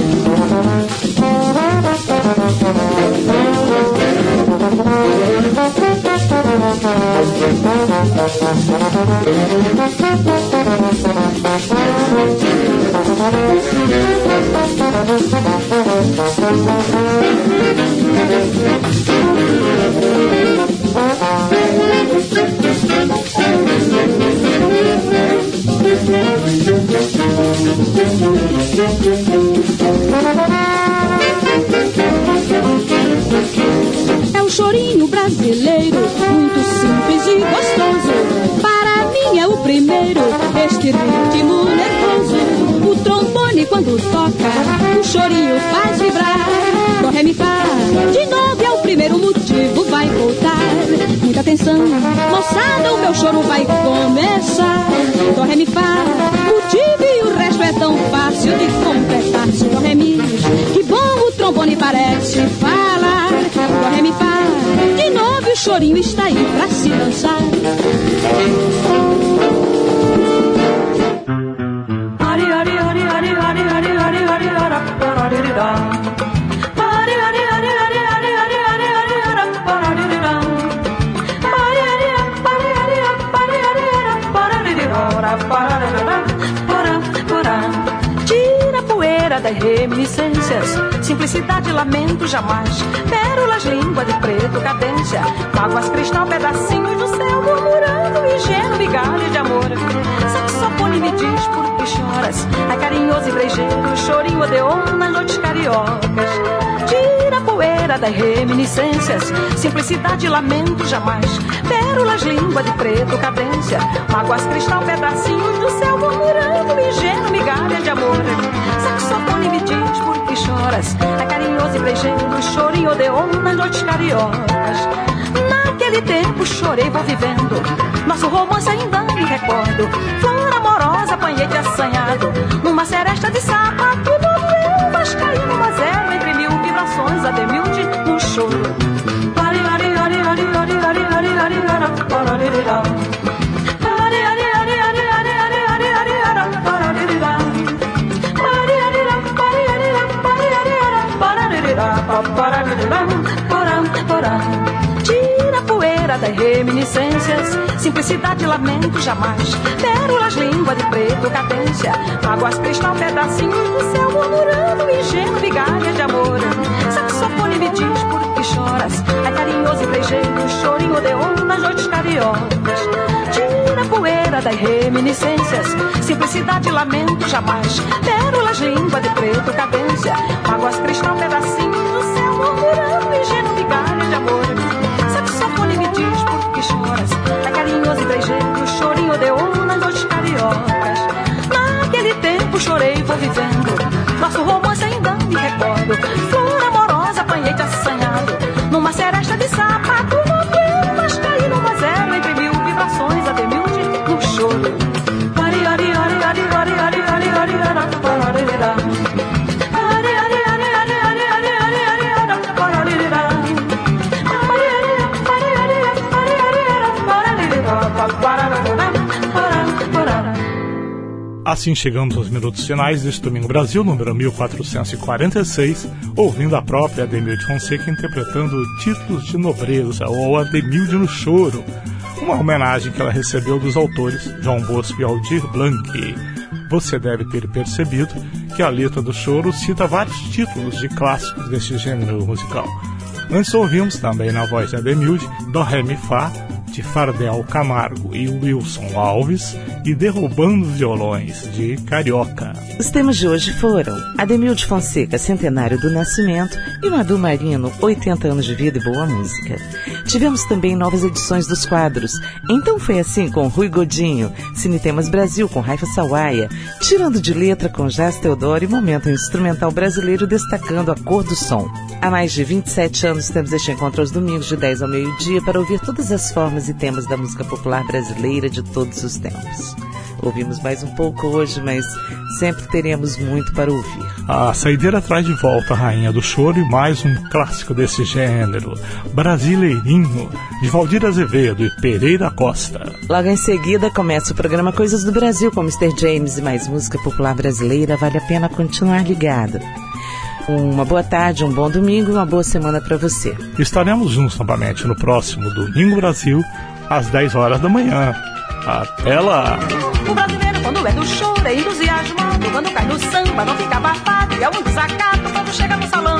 É um chorinho brasileiro, muito simples e gostoso. Para mim é o primeiro, este ritmo nervoso. O trombone quando toca, o chorinho faz vibrar. Dó, ré, mi, fá, de novo é o primeiro motivo, vai voltar. Muita atenção, moçada, o meu choro vai começar. Dó, ré, mi, fá, o div e o resto é tão fácil de completar. Si, dó, ré, mi, que bom o trombone parece falar. Dó, ré, mi, fá, de novo o chorinho está aí pra se dançar. Tira a poeira das reminiscências, simplicidade, lamento jamais. Pérolas, língua de preto, cadência, mágoas, cristal, pedacinhos do céu, murmurando, ingênuo, migalha de amor. Saxofone me diz por que choras, ai carinhoso e brejeiro, chorinho odeon nas noites cariocas. Tira a poeira das reminiscências, simplicidade, lamento jamais. Pérolas, língua de preto, cadência, mágoas, cristal, pedacinhos do céu, murmurando, ingênuo, migalha de amor. Saxofone me diz por que choras, ai carinhoso e brejeiro, chorinho odeon nas noites cariocas. Naquele tempo chorei, vou vivendo, nosso romance ainda me recordo. Flor amorosa, apanhei de assanhado, numa seresta de sapato novelo, mas caí numa zero entre mil vibrações, ademilde num choro. Tira a poeira das reminiscências, simplicidade, lamento jamais. Pérolas, língua de preto, cadência, mágoas, cristal, pedacinhos do céu, murmurando, ingênuo, migalha de amor. Saxofone me diz por que choras, ai carinhoso e brejeiro, chorinho odeon nas noites cariocas. Tira a poeira das reminiscências, simplicidade, lamento jamais. Pérolas, língua de preto, cadência, mágoas, cristal, pedacinhos do céu, murmurando, ingênuo, migalha de amor. Saxofone me diz por que choras, ai carinhoso e brejeiro, chorinho odeon nas noites cariocas. Naquele tempo chorei, vou vivendo, nosso romance ainda me recordo. Flor amorosa, apanhei de assanhado, numa seresta de sapato novelo, mas caí Assim chegamos aos minutos finais deste Domingo Brasil, número 1446, ouvindo a própria Ademilde Fonseca interpretando Títulos de Nobreza, ou Ademilde no Choro, uma homenagem que ela recebeu dos autores João Bosco e Aldir Blanc. Você deve ter percebido que a letra do choro cita vários títulos de clássicos deste gênero musical. Antes ouvimos também na voz de Ademilde Dó, Ré, Mi, Fá, de Fardel Camargo e Wilson Alves, e Derrubando os Violões, de Carioca. Os temas de hoje foram Ademilde Fonseca, centenário do nascimento, e Madu Marino, 80 anos de vida e boa música. Tivemos também novas edições dos quadros Então Foi Assim, com Rui Godinho, Cine Temas Brasil, com Raifa Sawaia, Tirando de Letra, com Jazz Teodoro, e Momento Instrumental Brasileiro, destacando a cor do som. Há mais de 27 anos temos este encontro aos domingos de 10 ao meio-dia para ouvir todas as formas e temas da música popular brasileira de todos os tempos. Ouvimos mais um pouco hoje, mas sempre teremos muito para ouvir. A saideira traz de volta a Rainha do Choro e mais um clássico desse gênero, Brasileirinho, de Valdir Azevedo e Pereira Costa. Logo em seguida começa o programa Coisas do Brasil com Mr. James e mais música popular brasileira. Vale a pena continuar ligado. Uma boa tarde, um bom domingo e uma boa semana para você. Estaremos juntos novamente no próximo Domingo Brasil, às 10 horas da manhã. Até lá! O brasileiro, quando é do choro, é entusiasmado. Quando cai no samba, não fica abafado. E é um desacato quando chega no salão.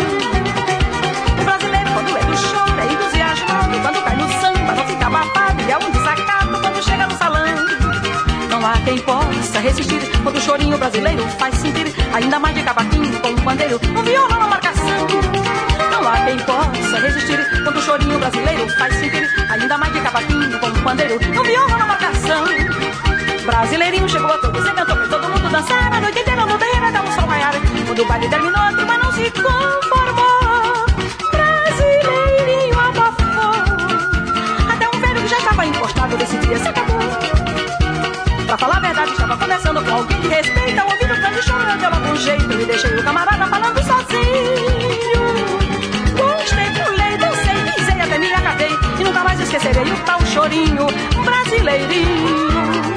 O brasileiro, quando é do choro, é entusiasmado. Quando cai no samba, não fica abafado. E é um desacato quando chega no salão. Não há quem possa resistir quando o chorinho brasileiro faz sentir ainda mais de cavaquinho com um pandeiro, um violão na marcação. Não há quem possa resistir quando o chorinho brasileiro faz sentir ainda mais de cavaquinho com um pandeiro, um violão na marcação. Brasileirinho chegou a todos, encantou, fez todo mundo dançar a noite inteira no terreiro até o sol raiar. Quando o baile terminou, a turma não se conformou. Brasileirinho abafou. Até um velho que já estava encostado desse dia se acabou. Pra falar a verdade, estava conversando com alguém que respeita. Ouvindo o grande chorando, ela com jeito. E deixei o camarada falando sozinho. Gostei, pulei, dancei, pisei, até me acabei. E nunca mais esquecerei o tal chorinho brasileirinho.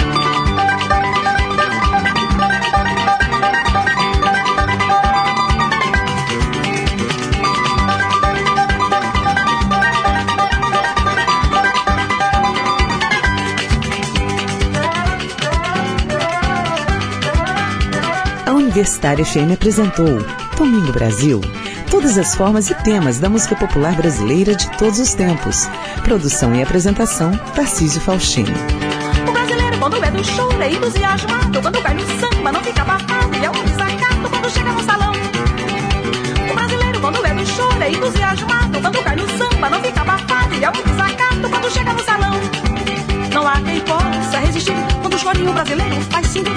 Universitária FM apresentou Domingo Brasil. Todas as formas e temas da música popular brasileira de todos os tempos. Produção e apresentação, Tarcísio Faustino. O brasileiro, quando é do choro, é entusiasmado. Quando cai no samba, não fica abafado. E é um desacato quando chega no salão. O brasileiro, quando é do choro, é entusiasmado. Quando cai no samba, não fica abafado. E é um desacato quando chega no salão. Não há quem possa resistir quando o chorinho brasileiro faz sim.